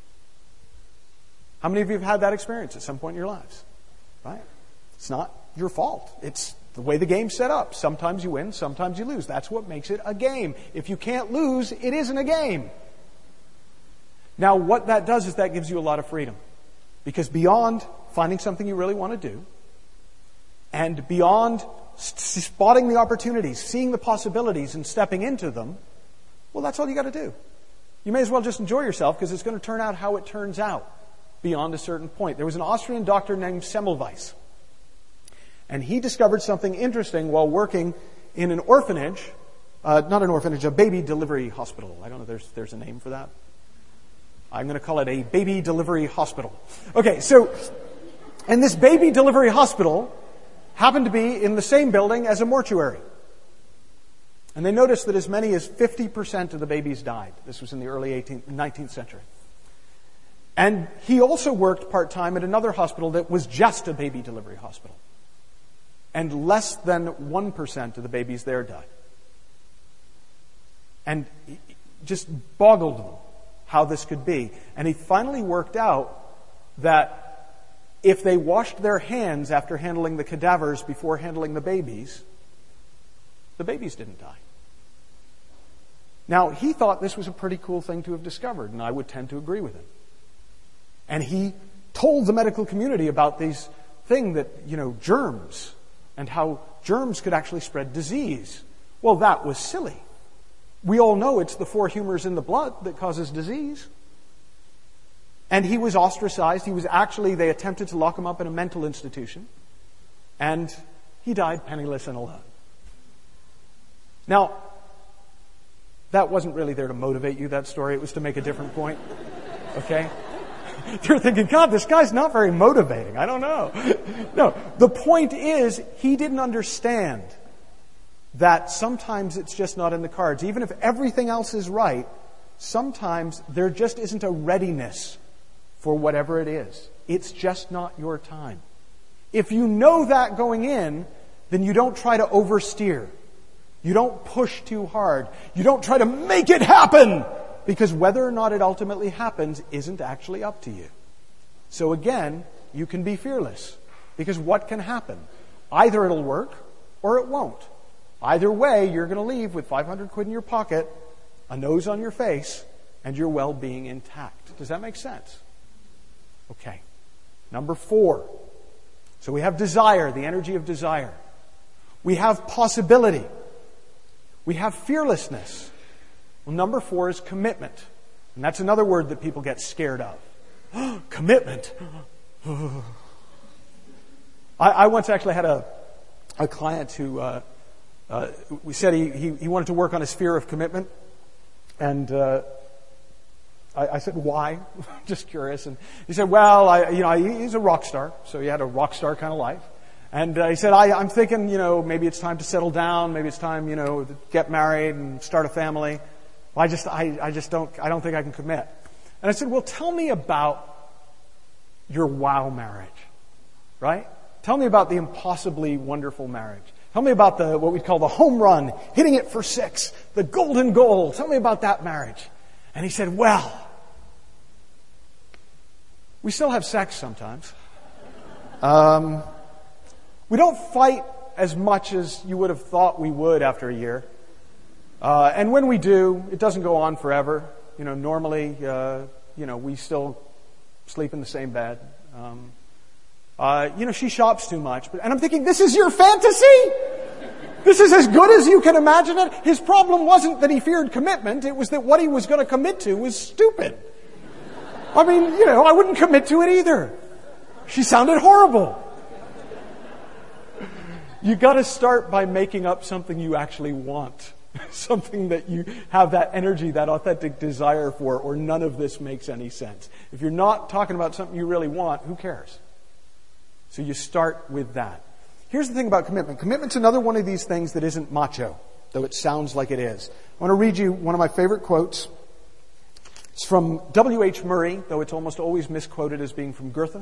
How many of you have had that experience at some point in your lives? Right? It's not your fault. It's the way the game's set up. Sometimes you win, sometimes you lose. That's what makes it a game. If you can't lose, it isn't a game. Now, what that does is that gives you a lot of freedom. Because beyond finding something you really want to do, and beyond spotting the opportunities, seeing the possibilities and stepping into them, well, that's all you got to do. You may as well just enjoy yourself because it's going to turn out how it turns out beyond a certain point. There was an Austrian doctor named Semmelweis. And he discovered something interesting while working in an orphanage, uh, not an orphanage, a baby delivery hospital. I don't know if there's, there's a name for that. I'm going to call it a baby delivery hospital. Okay, so, and this baby delivery hospital happened to be in the same building as a mortuary. And they noticed that as many as fifty percent of the babies died. This was in the early eighteenth, nineteenth century. And he also worked part-time at another hospital that was just a baby delivery hospital. And less than one percent of the babies there died. And it just boggled them how this could be. And he finally worked out that if they washed their hands after handling the cadavers before handling the babies, the babies didn't die. Now, he thought this was a pretty cool thing to have discovered, and I would tend to agree with him. And he told the medical community about this thing that, you know, germs, and how germs could actually spread disease. Well, that was silly. We all know it's the four humors in the blood that causes disease. And he was ostracized. He was actually, they attempted to lock him up in a mental institution. And he died penniless and alone. Now, that wasn't really there to motivate you, that story. It was to make a different point. Okay? You're thinking, God, this guy's not very motivating. I don't know. No, the point is, he didn't understand that sometimes it's just not in the cards. Even if everything else is right, sometimes there just isn't a readiness for whatever it is. It's just not your time. If you know that going in, then you don't try to oversteer. You don't push too hard. You don't try to make it happen Because whether or not it ultimately happens isn't actually up to you. So again, you can be fearless. Because what can happen? Either it'll work or it won't. Either way, you're going to leave with five hundred quid in your pocket, a nose on your face, and your well-being intact. Does that make sense? Okay. Number four. So we have desire, the energy of desire. We have possibility. We have fearlessness. Well, number four is commitment. And that's another word that people get scared of. Commitment. I, I once actually had a, a client who, uh, uh, we said he, he, he wanted to work on his fear of commitment. And, uh, I, I said, why? Just curious. And he said, well, I, you know, I, he's a rock star. So he had a rock star kind of life. And uh, he said, I, I'm thinking, you know, maybe it's time to settle down. Maybe it's time, you know, to get married and start a family. Well, I just, I, I just don't, I don't think I can commit. And I said, well, tell me about your wow marriage, right? Tell me about the impossibly wonderful marriage. Tell me about the, what we call the home run, hitting it for six, the golden goal. Tell me about that marriage. And he said, well, we still have sex sometimes. Um, we don't fight as much as you would have thought we would after a year. Uh, and when we do, it doesn't go on forever. You know, normally, uh, you know, we still sleep in the same bed. Um, uh, you know, she shops too much. But, and I'm thinking, this is your fantasy? This is as good as you can imagine it? His problem wasn't that he feared commitment. It was that what he was going to commit to was stupid. I mean, you know, I wouldn't commit to it either. She sounded horrible. You got to start by making up something you actually want. Something that you have that energy, that authentic desire for, or none of this makes any sense. If you're not talking about something you really want, who cares? So you start with that. Here's the thing about commitment. Commitment's another one of these things that isn't macho, though it sounds like it is. I want to read you one of my favorite quotes. It's from W H Murray, though it's almost always misquoted as being from Goethe.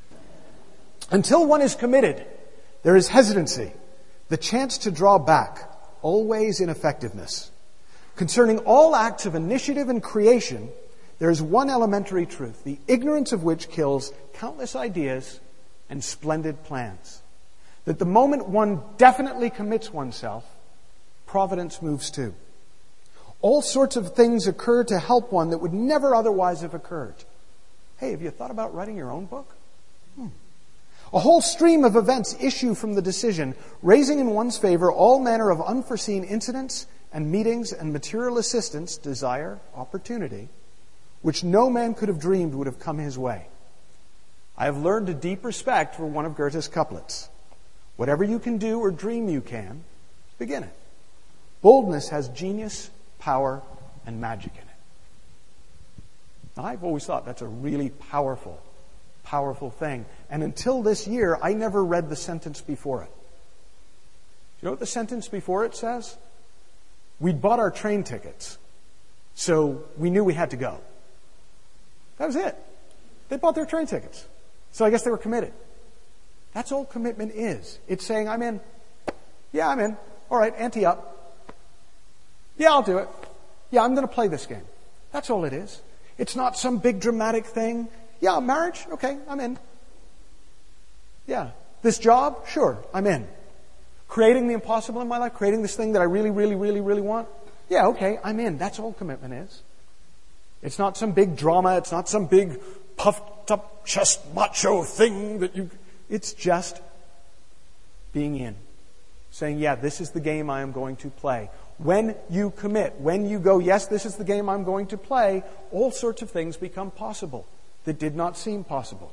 Until one is committed, there is hesitancy, the chance to draw back, always ineffectiveness. Concerning all acts of initiative and creation, there is one elementary truth, the ignorance of which kills countless ideas and splendid plans. That the moment one definitely commits oneself, providence moves too. All sorts of things occur to help one that would never otherwise have occurred. Hey, have you thought about writing your own book? Hmm. A whole stream of events issue from the decision, raising in one's favor all manner of unforeseen incidents and meetings and material assistance, desire, opportunity, which no man could have dreamed would have come his way. I have learned a deep respect for one of Goethe's couplets. Whatever you can do or dream you can, begin it. Boldness has genius, power, and magic in it. Now, I've always thought that's a really powerful, powerful thing. And until this year, I never read the sentence before it. Do you know what the sentence before it says? We'd bought our train tickets, so we knew we had to go. That was it. They bought their train tickets. So I guess they were committed. That's all commitment is. It's saying, I'm in. Yeah, I'm in. All right, ante up. Yeah, I'll do it. Yeah, I'm going to play this game. That's all it is. It's not some big dramatic thing. Yeah, marriage? Okay, I'm in. Yeah. This job? Sure, I'm in. Creating the impossible in my life? Creating this thing that I really, really, really, really want? Yeah, okay, I'm in. That's all commitment is. It's not some big drama. It's not some big puffed up chest macho thing that you... It's just being in. Saying, yeah, this is the game I am going to play. When you commit, when you go, yes, this is the game I'm going to play, all sorts of things become possible that did not seem possible.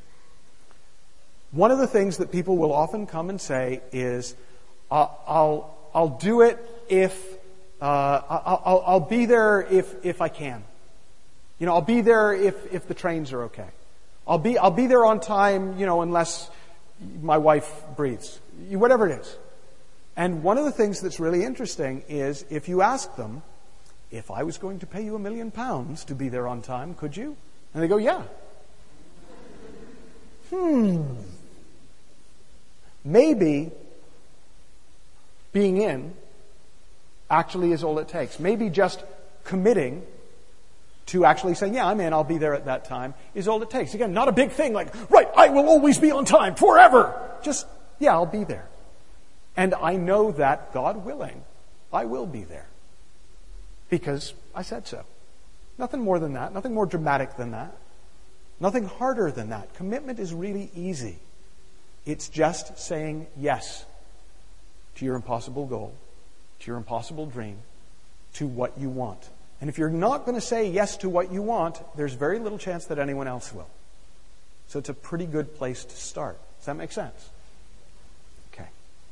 One of the things that people will often come and say is, uh, I'll, I'll do it if, uh, I'll, I'll, I'll be there if, if I can. You know, I'll be there if, if the trains are okay. I'll be, I'll be there on time, you know, unless my wife breathes. Whatever it is. And one of the things that's really interesting is if you ask them, if I was going to pay you a million pounds to be there on time, could you? And they go, yeah. Hmm. Maybe being in actually is all it takes. Maybe just committing to actually saying, yeah, I'm in, I'll be there at that time, is all it takes. Again, not a big thing like, right, I will always be on time, forever. Just, yeah, I'll be there. And I know that, God willing, I will be there. Because I said so. Nothing more than that. Nothing more dramatic than that. Nothing harder than that. Commitment is really easy. It's just saying yes to your impossible goal, to your impossible dream, to what you want. And if you're not going to say yes to what you want, there's very little chance that anyone else will. So it's a pretty good place to start. Does that make sense? Okay.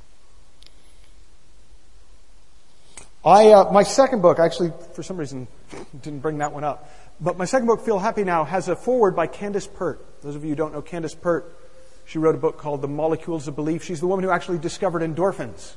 I uh, my second book, actually, for some reason, didn't bring that one up. But my second book, Feel Happy Now, has a foreword by Candace Pert. Those of you who don't know Candace Pert, she wrote a book called The Molecules of Belief. She's the woman who actually discovered endorphins.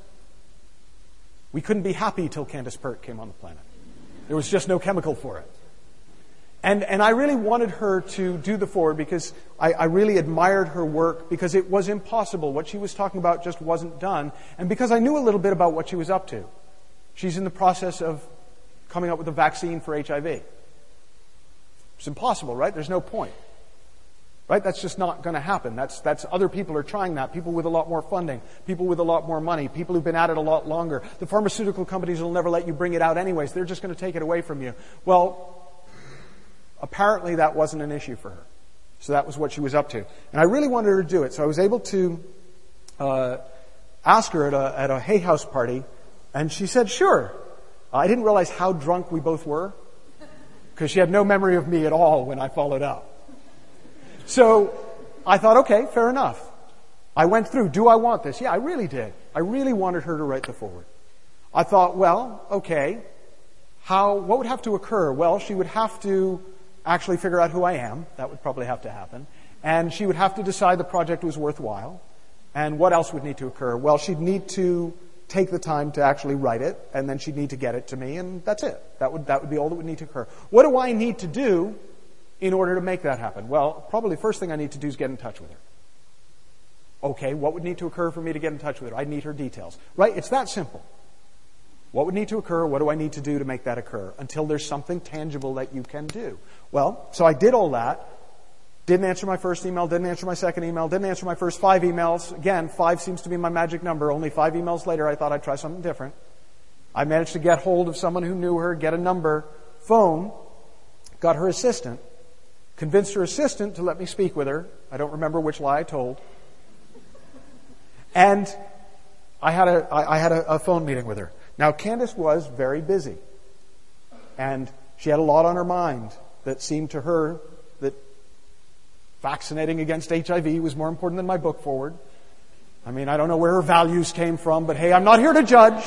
We couldn't be happy till Candace Pert came on the planet. There was just no chemical for it. And and I really wanted her to do the foreword because I, I really admired her work because it was impossible. What she was talking about just wasn't done. And because I knew a little bit about what she was up to. She's in the process of coming up with a vaccine for H I V. It's impossible, right? There's no point. Right? That's just not going to happen. That's, that's, other people are trying that. People with a lot more funding. People with a lot more money. People who've been at it a lot longer. The pharmaceutical companies will never let you bring it out anyways. They're just going to take it away from you. Well, apparently that wasn't an issue for her. So that was what she was up to. And I really wanted her to do it. So I was able to, uh, ask her at a, at a Hay House party. And she said, sure. I didn't realize how drunk we both were. Because she had no memory of me at all when I followed up. So I thought, okay, fair enough. I went through, do I want this? Yeah, I really did. I really wanted her to write the foreword. I thought, well, okay, how, what would have to occur? Well, she would have to actually figure out who I am. That would probably have to happen. And she would have to decide the project was worthwhile. And what else would need to occur? Well, she'd need to take the time to actually write it, and then she'd need to get it to me, and that's it. That would, that would be all that would need to occur. What do I need to do in order to make that happen? Well, probably the first thing I need to do is get in touch with her. Okay, what would need to occur for me to get in touch with her? I'd need her details. Right? It's that simple. What would need to occur? What do I need to do to make that occur? Until there's something tangible that you can do. Well, so I did all that. Didn't answer my first email, didn't answer my second email, didn't answer my first five emails. Again, five seems to be my magic number. Only five emails later, I thought I'd try something different. I managed to get hold of someone who knew her, get a number, phone, got her assistant, convinced her assistant to let me speak with her. I don't remember which lie I told. And I had a, I had a, a phone meeting with her. Now, Candace was very busy. And she had a lot on her mind that seemed to her that vaccinating against H I V was more important than my book forward. I mean, I don't know where her values came from, but hey, I'm not here to judge.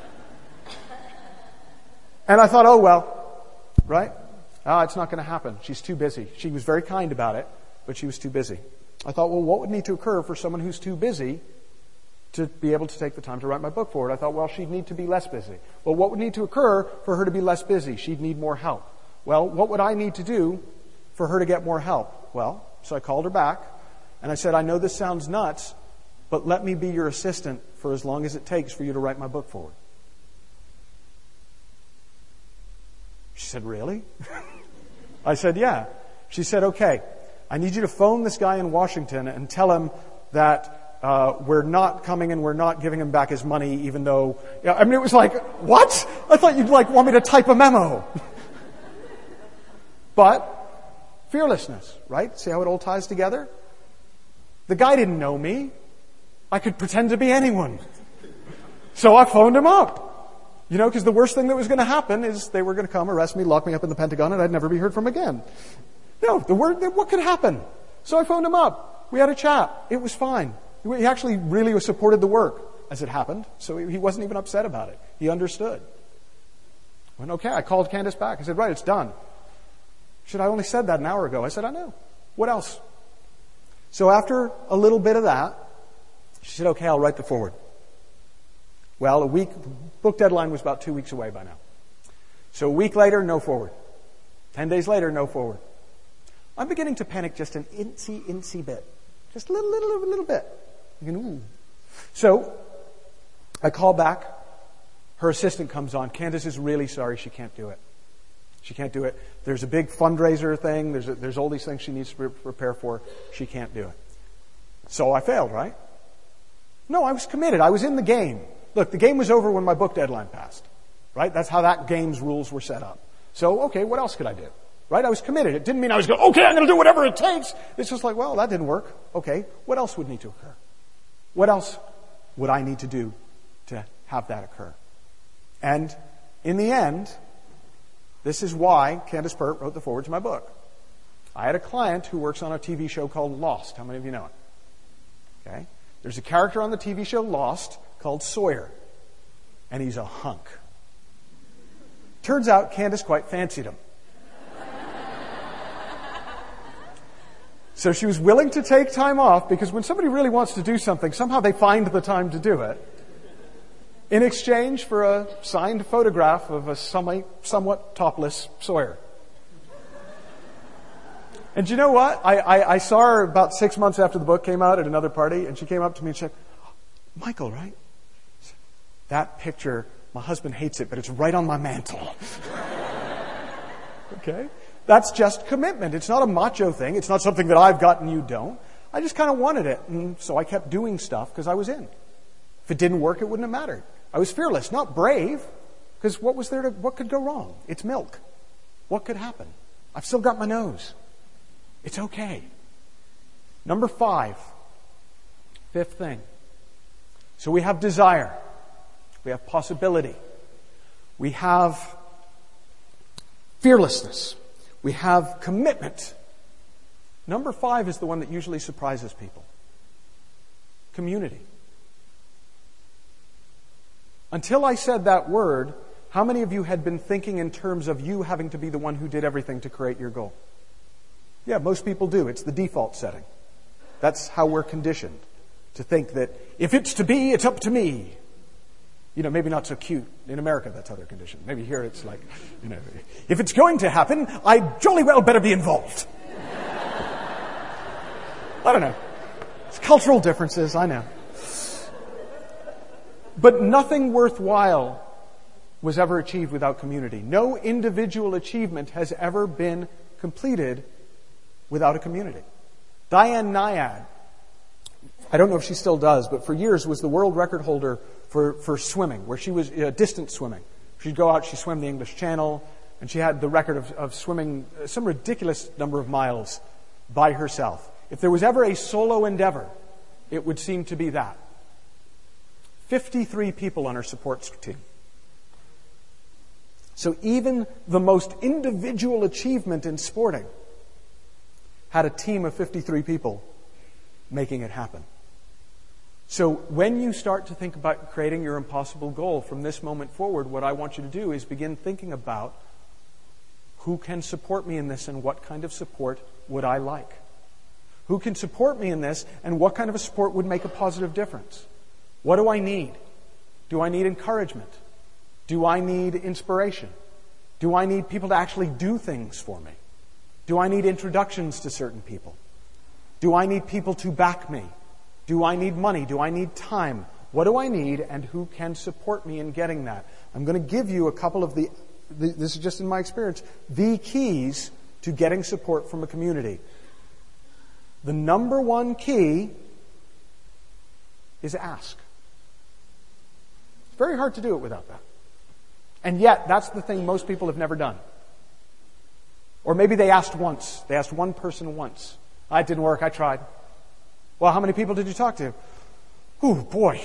And I thought, oh well, right? Ah, it's not going to happen. She's too busy. She was very kind about it, but she was too busy. I thought, well, what would need to occur for someone who's too busy to be able to take the time to write my book forward? I thought, well, she'd need to be less busy. Well, what would need to occur for her to be less busy? She'd need more help. Well, what would I need to do for her to get more help? Well, so I called her back, and I said, I know this sounds nuts, but let me be your assistant for as long as it takes for you to write my book forward. She said, really? I said, yeah. She said, okay, I need you to phone this guy in Washington and tell him that uh, we're not coming and we're not giving him back his money, even though, yeah, I mean, it was like, what? I thought you'd like want me to type a memo. But fearlessness, right? See how it all ties together? The guy didn't know me. I could pretend to be anyone. So I phoned him up. You know, because the worst thing that was going to happen is they were going to come, arrest me, lock me up in the Pentagon, and I'd never be heard from again. No, the word, what could happen? So I phoned him up. We had a chat. It was fine. He actually really supported the work, as it happened. So he wasn't even upset about it. He understood. I went, okay. I called Candace back. I said, right, it's done. She said, I only said that an hour ago. I said, I know. What else? So after a little bit of that, she said, okay, I'll write the forward. Well, a week, book deadline was about two weeks away by now. So a week later, no forward. Ten days later, no forward. I'm beginning to panic just an incy, incy bit. Just a little, little, little bit. Thinking, ooh. So I call back. Her assistant comes on. Candace is really sorry she can't do it. She can't do it. There's a big fundraiser thing. There's a, there's all these things she needs to pre- prepare for. She can't do it. So I failed, right? No, I was committed. I was in the game. Look, the game was over when my book deadline passed. Right? That's how that game's rules were set up. So, okay, what else could I do? Right? I was committed. It didn't mean I was going, okay, I'm going to do whatever it takes. It's just like, well, that didn't work. Okay, what else would need to occur? What else would I need to do to have that occur? And in the end, this is why Candace Pert wrote the foreword to my book. I had a client who works on a T V show called Lost. How many of you know it? Okay. There's a character on the T V show Lost called Sawyer. And he's a hunk. Turns out Candace quite fancied him. So she was willing to take time off, because when somebody really wants to do something, somehow they find the time to do it, in exchange for a signed photograph of a somewhat topless Sawyer. And you know what? I, I, I saw her about six months after the book came out at another party, and she came up to me and said, Michael, right? That picture, my husband hates it, but it's right on my mantle. Okay? That's just commitment. It's not a macho thing. It's not something that I've got and you don't. I just kind of wanted it, and so I kept doing stuff because I was in. If it didn't work, it wouldn't have mattered. I was fearless, not brave, because what was there to, what could go wrong? It's milk. What could happen? I've still got my nose. It's okay. Number five, fifth thing. So we have desire. We have possibility. We have fearlessness. We have commitment. Number five is the one that usually surprises people. Community. Until I said that word, how many of you had been thinking in terms of you having to be the one who did everything to create your goal? Yeah, most people do. It's the default setting. That's how we're conditioned to think that if it's to be, it's up to me. You know, maybe not so cute. In America, that's how they're conditioned. Maybe here it's like, you know, if it's going to happen, I jolly well better be involved. I don't know. It's cultural differences, I know. But nothing worthwhile was ever achieved without community. No individual achievement has ever been completed without a community. Diane Nyad, I don't know if she still does, but for years was the world record holder for, for swimming, where she was uh, distance swimming. She'd go out, she'd swim the English Channel, and she had the record of, of swimming some ridiculous number of miles by herself. If there was ever a solo endeavor, it would seem to be that. fifty-three people on her support team. So even the most individual achievement in sporting had a team of fifty-three people making it happen. So when you start to think about creating your impossible goal from this moment forward, what I want you to do is begin thinking about who can support me in this and what kind of support would I like? Who can support me in this and what kind of a support would make a positive difference? What do I need? Do I need encouragement? Do I need inspiration? Do I need people to actually do things for me? Do I need introductions to certain people? Do I need people to back me? Do I need money? Do I need time? What do I need, and who can support me in getting that? I'm going to give you a couple of the, the this is just in my experience, the keys to getting support from a community. The number one key is ask. It's very hard to do it without that. And yet, that's the thing most people have never done. Or maybe they asked once. They asked one person once. Ah, it didn't work. I tried. Well, how many people did you talk to? Ooh, boy.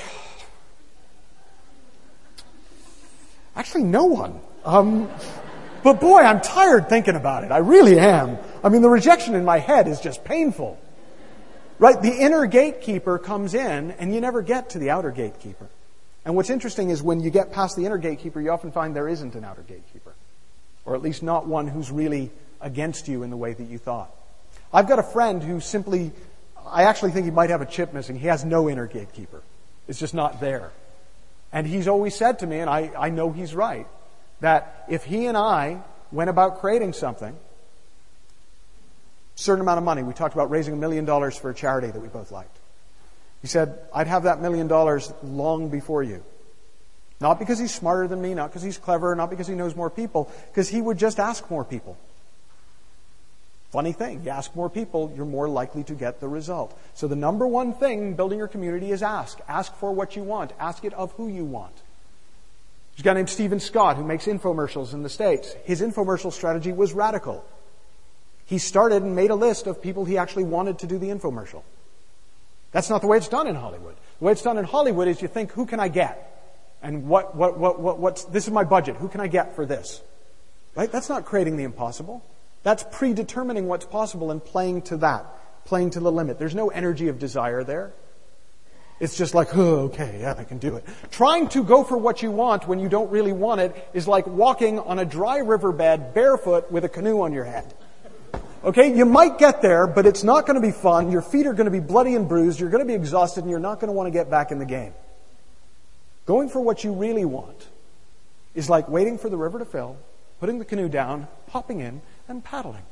Actually, no one. Um, but boy, I'm tired thinking about it. I really am. I mean, the rejection in my head is just painful. Right? The inner gatekeeper comes in, and you never get to the outer gatekeeper. And what's interesting is when you get past the inner gatekeeper, you often find there isn't an outer gatekeeper. Or at least not one who's really against you in the way that you thought. I've got a friend who simply, I actually think he might have a chip missing. He has no inner gatekeeper. It's just not there. And he's always said to me, and I, I know he's right, that if he and I went about creating something, certain amount of money, we talked about raising a million dollars for a charity that we both liked. He said, I'd have that million dollars long before you. Not because he's smarter than me, not because he's clever, not because he knows more people, because he would just ask more people. Funny thing, you ask more people, you're more likely to get the result. So the number one thing building your community is ask. Ask for what you want. Ask it of who you want. There's a guy named Stephen Scott who makes infomercials in the States. His infomercial strategy was radical. He started and made a list of people he actually wanted to do the infomercial. That's not the way it's done in Hollywood. The way it's done in Hollywood is you think, who can I get? And what, what, what, what, what's, this is my budget. Who can I get for this? Right? That's not creating the impossible. That's predetermining what's possible and playing to that, playing to the limit. There's no energy of desire there. It's just like, oh, okay, yeah, I can do it. Trying to go for what you want when you don't really want it is like walking on a dry riverbed barefoot with a canoe on your head. Okay, you might get there, but it's not going to be fun. Your feet are going to be bloody and bruised. You're going to be exhausted, and you're not going to want to get back in the game. Going for what you really want is like waiting for the river to fill, putting the canoe down, hopping in, and paddling.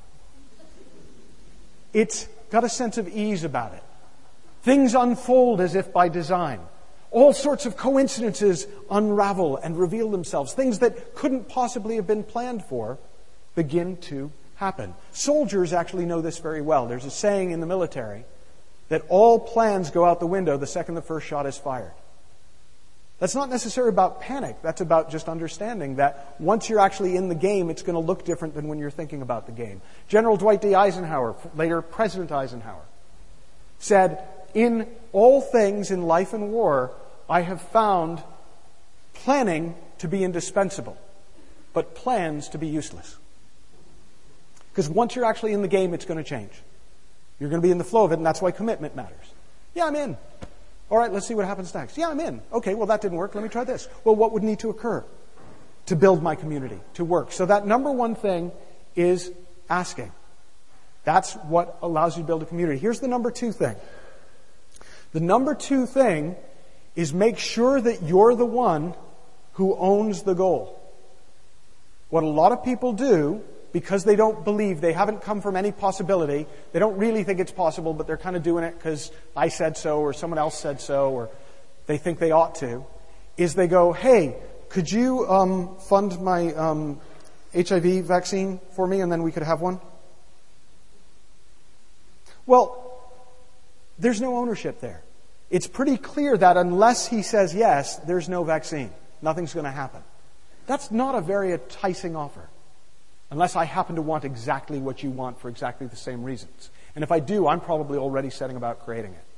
It's got a sense of ease about it. Things unfold as if by design. All sorts of coincidences unravel and reveal themselves. Things that couldn't possibly have been planned for begin to happen. Soldiers actually know this very well. There's a saying in the military that all plans go out the window the second the first shot is fired. That's not necessarily about panic. That's about just understanding that once you're actually in the game, it's going to look different than when you're thinking about the game. General Dwight D. Eisenhower, later President Eisenhower, said, in all things in life and war, I have found planning to be indispensable, but plans to be useless. Because once you're actually in the game, it's going to change. You're going to be in the flow of it, and that's why commitment matters. Yeah, I'm in. All right, let's see what happens next. Yeah, I'm in. Okay, well, that didn't work. Let me try this. Well, what would need to occur to build my community, to work? So that number one thing is asking. That's what allows you to build a community. Here's the number two thing. The number two thing is make sure that you're the one who owns the goal. What a lot of people do, because they don't believe, they haven't come from any possibility, they don't really think it's possible, but they're kind of doing it because I said so or someone else said so or they think they ought to, is they go, hey, could you um, fund my um, H I V vaccine for me and then we could have one? Well, there's no ownership there. It's pretty clear that unless he says yes, there's no vaccine. Nothing's going to happen. That's not a very enticing offer. Unless I happen to want exactly what you want for exactly the same reasons. And if I do, I'm probably already setting about creating it.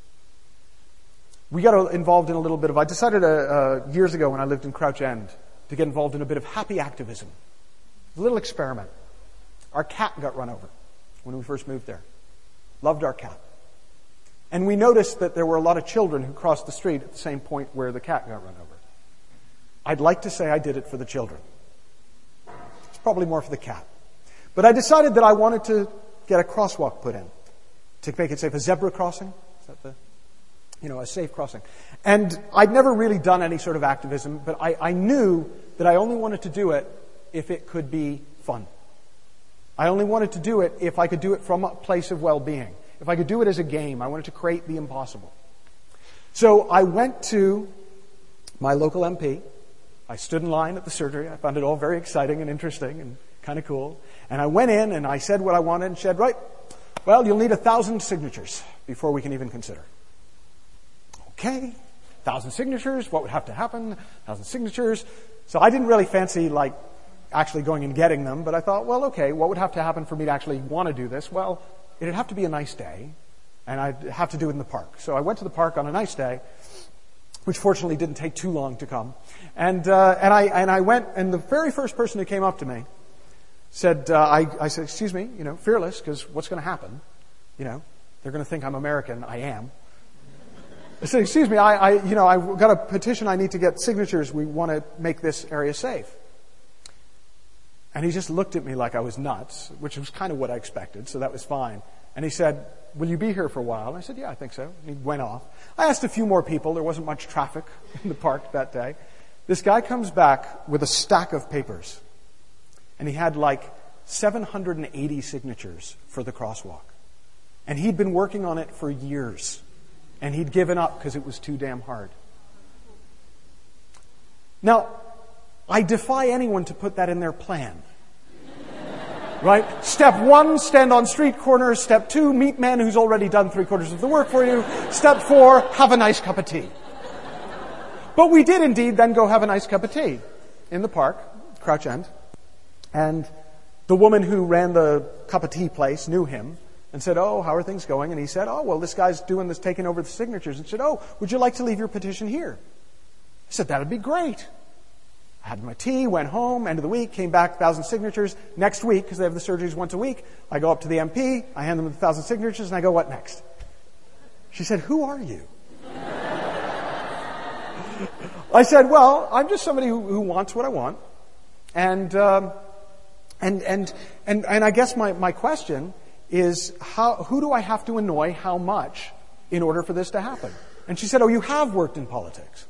We got involved in a little bit of, I decided uh, uh, years ago when I lived in Crouch End to get involved in a bit of happy activism. A little experiment. Our cat got run over when we first moved there. Loved our cat. And we noticed that there were a lot of children who crossed the street at the same point where the cat got run over. I'd like to say I did it for the children. Probably more for the cat. But I decided that I wanted to get a crosswalk put in to make it safe. A zebra crossing? Is that the, you know, a safe crossing. And I'd never really done any sort of activism, but I, I knew that I only wanted to do it if it could be fun. I only wanted to do it if I could do it from a place of well-being. If I could do it as a game. I wanted to create the impossible. So I went to my local M P. I stood in line at the surgery. I found it all very exciting and interesting and kind of cool. And I went in and I said what I wanted and said, right, well, you'll need a thousand signatures before we can even consider. Okay, a thousand signatures. What would have to happen? A thousand signatures. So I didn't really fancy like actually going and getting them, but I thought, well, okay, what would have to happen for me to actually want to do this? Well, it'd have to be a nice day and I'd have to do it in the park. So I went to the park on a nice day, which fortunately didn't take too long to come. And uh, and I and I went, and the very first person who came up to me said, uh, I, I said, excuse me, you know, fearless, because what's going to happen? You know, they're going to think I'm American. I am. I said, excuse me, I, I, you know, I've got a petition. I need to get signatures. We want to make this area safe. And he just looked at me like I was nuts, which was kind of what I expected, so that was fine. And he said, will you be here for a while? And I said, yeah, I think so. And he went off. I asked a few more people. There wasn't much traffic in the park that day. This guy comes back with a stack of papers. And he had like seven hundred eighty signatures for the crosswalk. And he'd been working on it for years. And he'd given up because it was too damn hard. Now, I defy anyone to put that in their plan. Right? Step one, stand on street corners. Step two, meet man who's already done three quarters of the work for you. Step four, have a nice cup of tea. But we did indeed then go have a nice cup of tea in the park, Crouch End. And the woman who ran the cup of tea place knew him and said, oh, how are things going? And he said, oh, well, this guy's doing this, taking over the signatures. And said, oh, would you like to leave your petition here? I said, that'd be great. I had my tea, went home, end of the week, came back, thousand signatures. Next week, because they have the surgeries once a week, I go up to the M P, I hand them the thousand signatures, and I go, what next? She said, who are you? I said, well, I'm just somebody who, who wants what I want. And, um, and, and, and, and I guess my, my question is, how, who do I have to annoy how much in order for this to happen? And she said, oh, you have worked in politics.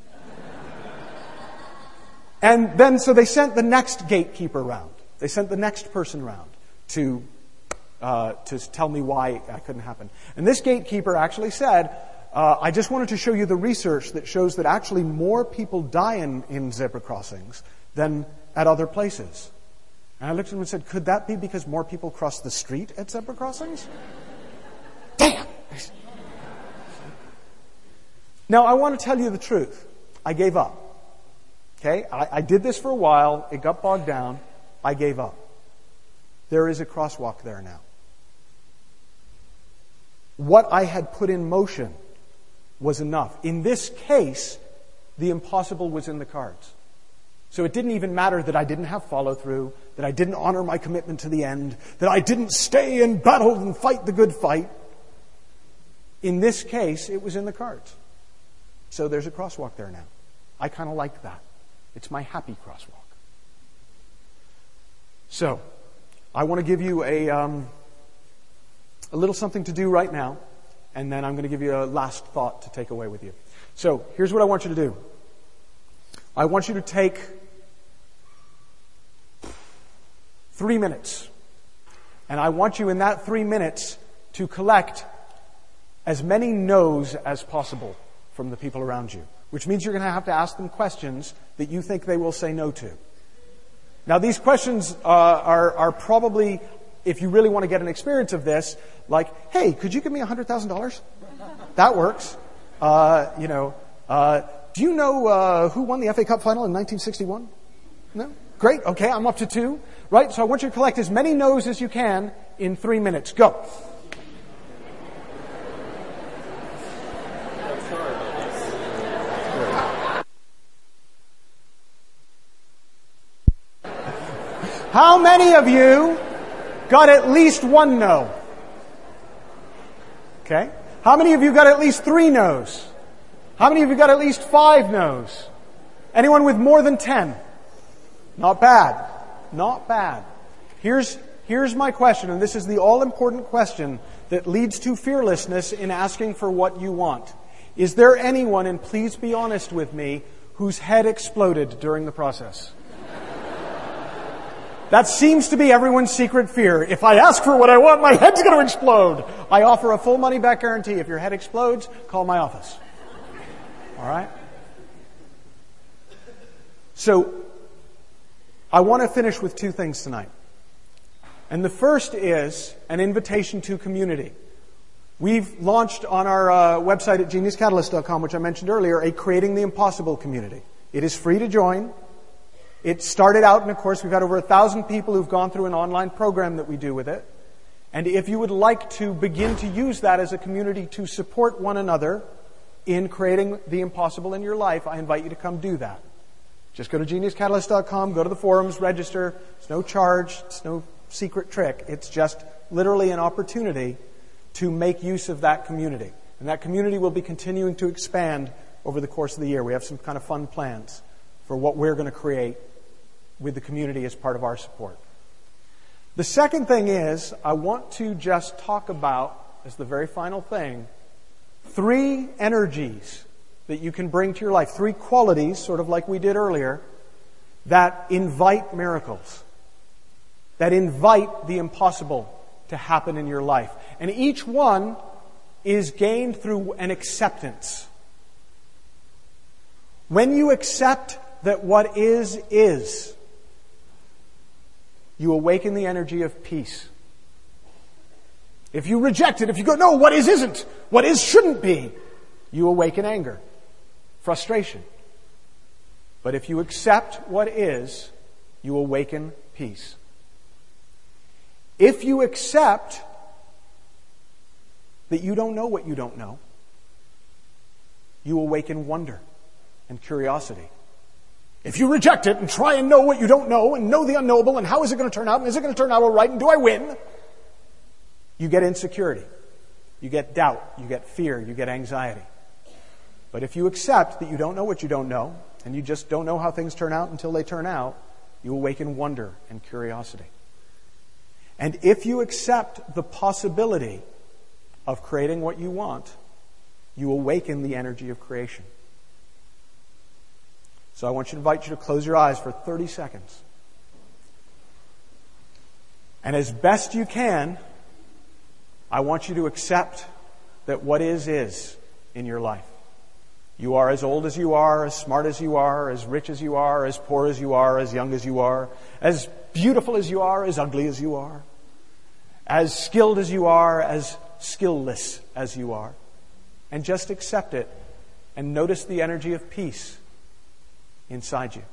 And then, so they sent the next gatekeeper round. They sent the next person round to, uh, to tell me why that couldn't happen. And this gatekeeper actually said, uh, I just wanted to show you the research that shows that actually more people die in, in zebra crossings than at other places. And I looked at him and said, could that be because more people cross the street at zebra crossings? Damn! Now, I want to tell you the truth. I gave up. Okay, I, I did this for a while. It got bogged down. I gave up. There is a crosswalk there now. What I had put in motion was enough. In this case, the impossible was in the cards. So it didn't even matter that I didn't have follow-through, that I didn't honor my commitment to the end, that I didn't stay and battle and fight the good fight. In this case, it was in the cards. So there's a crosswalk there now. I kind of like that. It's my happy crosswalk. So, I want to give you a, um, a little something to do right now, and then I'm going to give you a last thought to take away with you. So, here's what I want you to do. I want you to take three minutes, and I want you in that three minutes to collect as many no's as possible from the people around you. Which means you're going to have to ask them questions that you think they will say no to. Now, these questions uh, are, are probably, if you really want to get an experience of this, like, hey, could you give me one hundred thousand dollars? That works. Uh, you know, uh, do you know uh, who won the F A Cup final in nineteen sixty-one? No? Great. Okay, I'm up to two. Right? So I want you to collect as many no's as you can in three minutes. Go. How many of you got at least one no? Okay. How many of you got at least three no's? How many of you got at least five no's? Anyone with more than ten? Not bad. Not bad. Here's, here's my question, and this is the all-important question that leads to fearlessness in asking for what you want. Is there anyone, and please be honest with me, whose head exploded during the process? That seems to be everyone's secret fear. If I ask for what I want, my head's going to explode. I offer a full money-back guarantee. If your head explodes, call my office. All right? So, I want to finish with two things tonight. And the first is an invitation to community. We've launched on our uh, website at genius catalyst dot com, which I mentioned earlier, a Creating the Impossible community. It is free to join. It started out, and of course, we've had over a thousand people who've gone through an online program that we do with it. And if you would like to begin to use that as a community to support one another in creating the impossible in your life, I invite you to come do that. Just go to genius catalyst dot com, go to the forums, register. It's no charge. It's no secret trick. It's just literally an opportunity to make use of that community. And that community will be continuing to expand over the course of the year. We have some kind of fun plans for what we're going to create with the community as part of our support. The second thing is, I want to just talk about, as the very final thing, three energies that you can bring to your life. Three qualities, sort of like we did earlier, that invite miracles. That invite the impossible to happen in your life. And each one is gained through an acceptance. When you accept that what is, is, you awaken the energy of peace. If you reject it, if you go, no, what is isn't, what is shouldn't be, you awaken anger, frustration. But if you accept what is, you awaken peace. If you accept that you don't know what you don't know, you awaken wonder and curiosity. If you reject it and try and know what you don't know and know the unknowable and how is it going to turn out and is it going to turn out all right and do I win, you get insecurity, you get doubt, you get fear, you get anxiety. But if you accept that you don't know what you don't know and you just don't know how things turn out until they turn out, you awaken wonder and curiosity. And if you accept the possibility of creating what you want, you awaken the energy of creation. So I want you to invite you to close your eyes for thirty seconds. And as best you can, I want you to accept that what is, is in your life. You are as old as you are, as smart as you are, as rich as you are, as poor as you are, as young as you are, as beautiful as you are, as ugly as you are, as skilled as you are, as skillless as you are. And just accept it and notice the energy of peace inside you.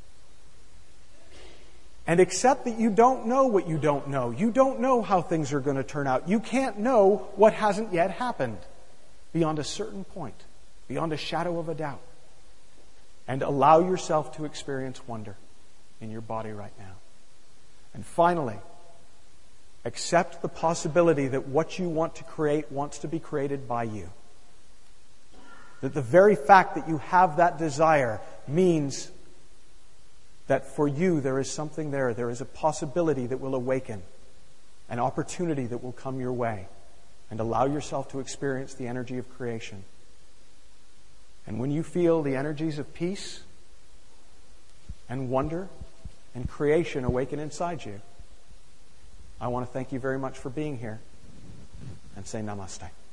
And accept that you don't know what you don't know. You don't know how things are going to turn out. You can't know what hasn't yet happened beyond a certain point, beyond a shadow of a doubt. And allow yourself to experience wonder in your body right now. And finally, accept the possibility that what you want to create wants to be created by you. That the very fact that you have that desire means that for you there is something there. There is a possibility that will awaken, an opportunity that will come your way, and allow yourself to experience the energy of creation. And when you feel the energies of peace and wonder and creation awaken inside you, I want to thank you very much for being here and say namaste.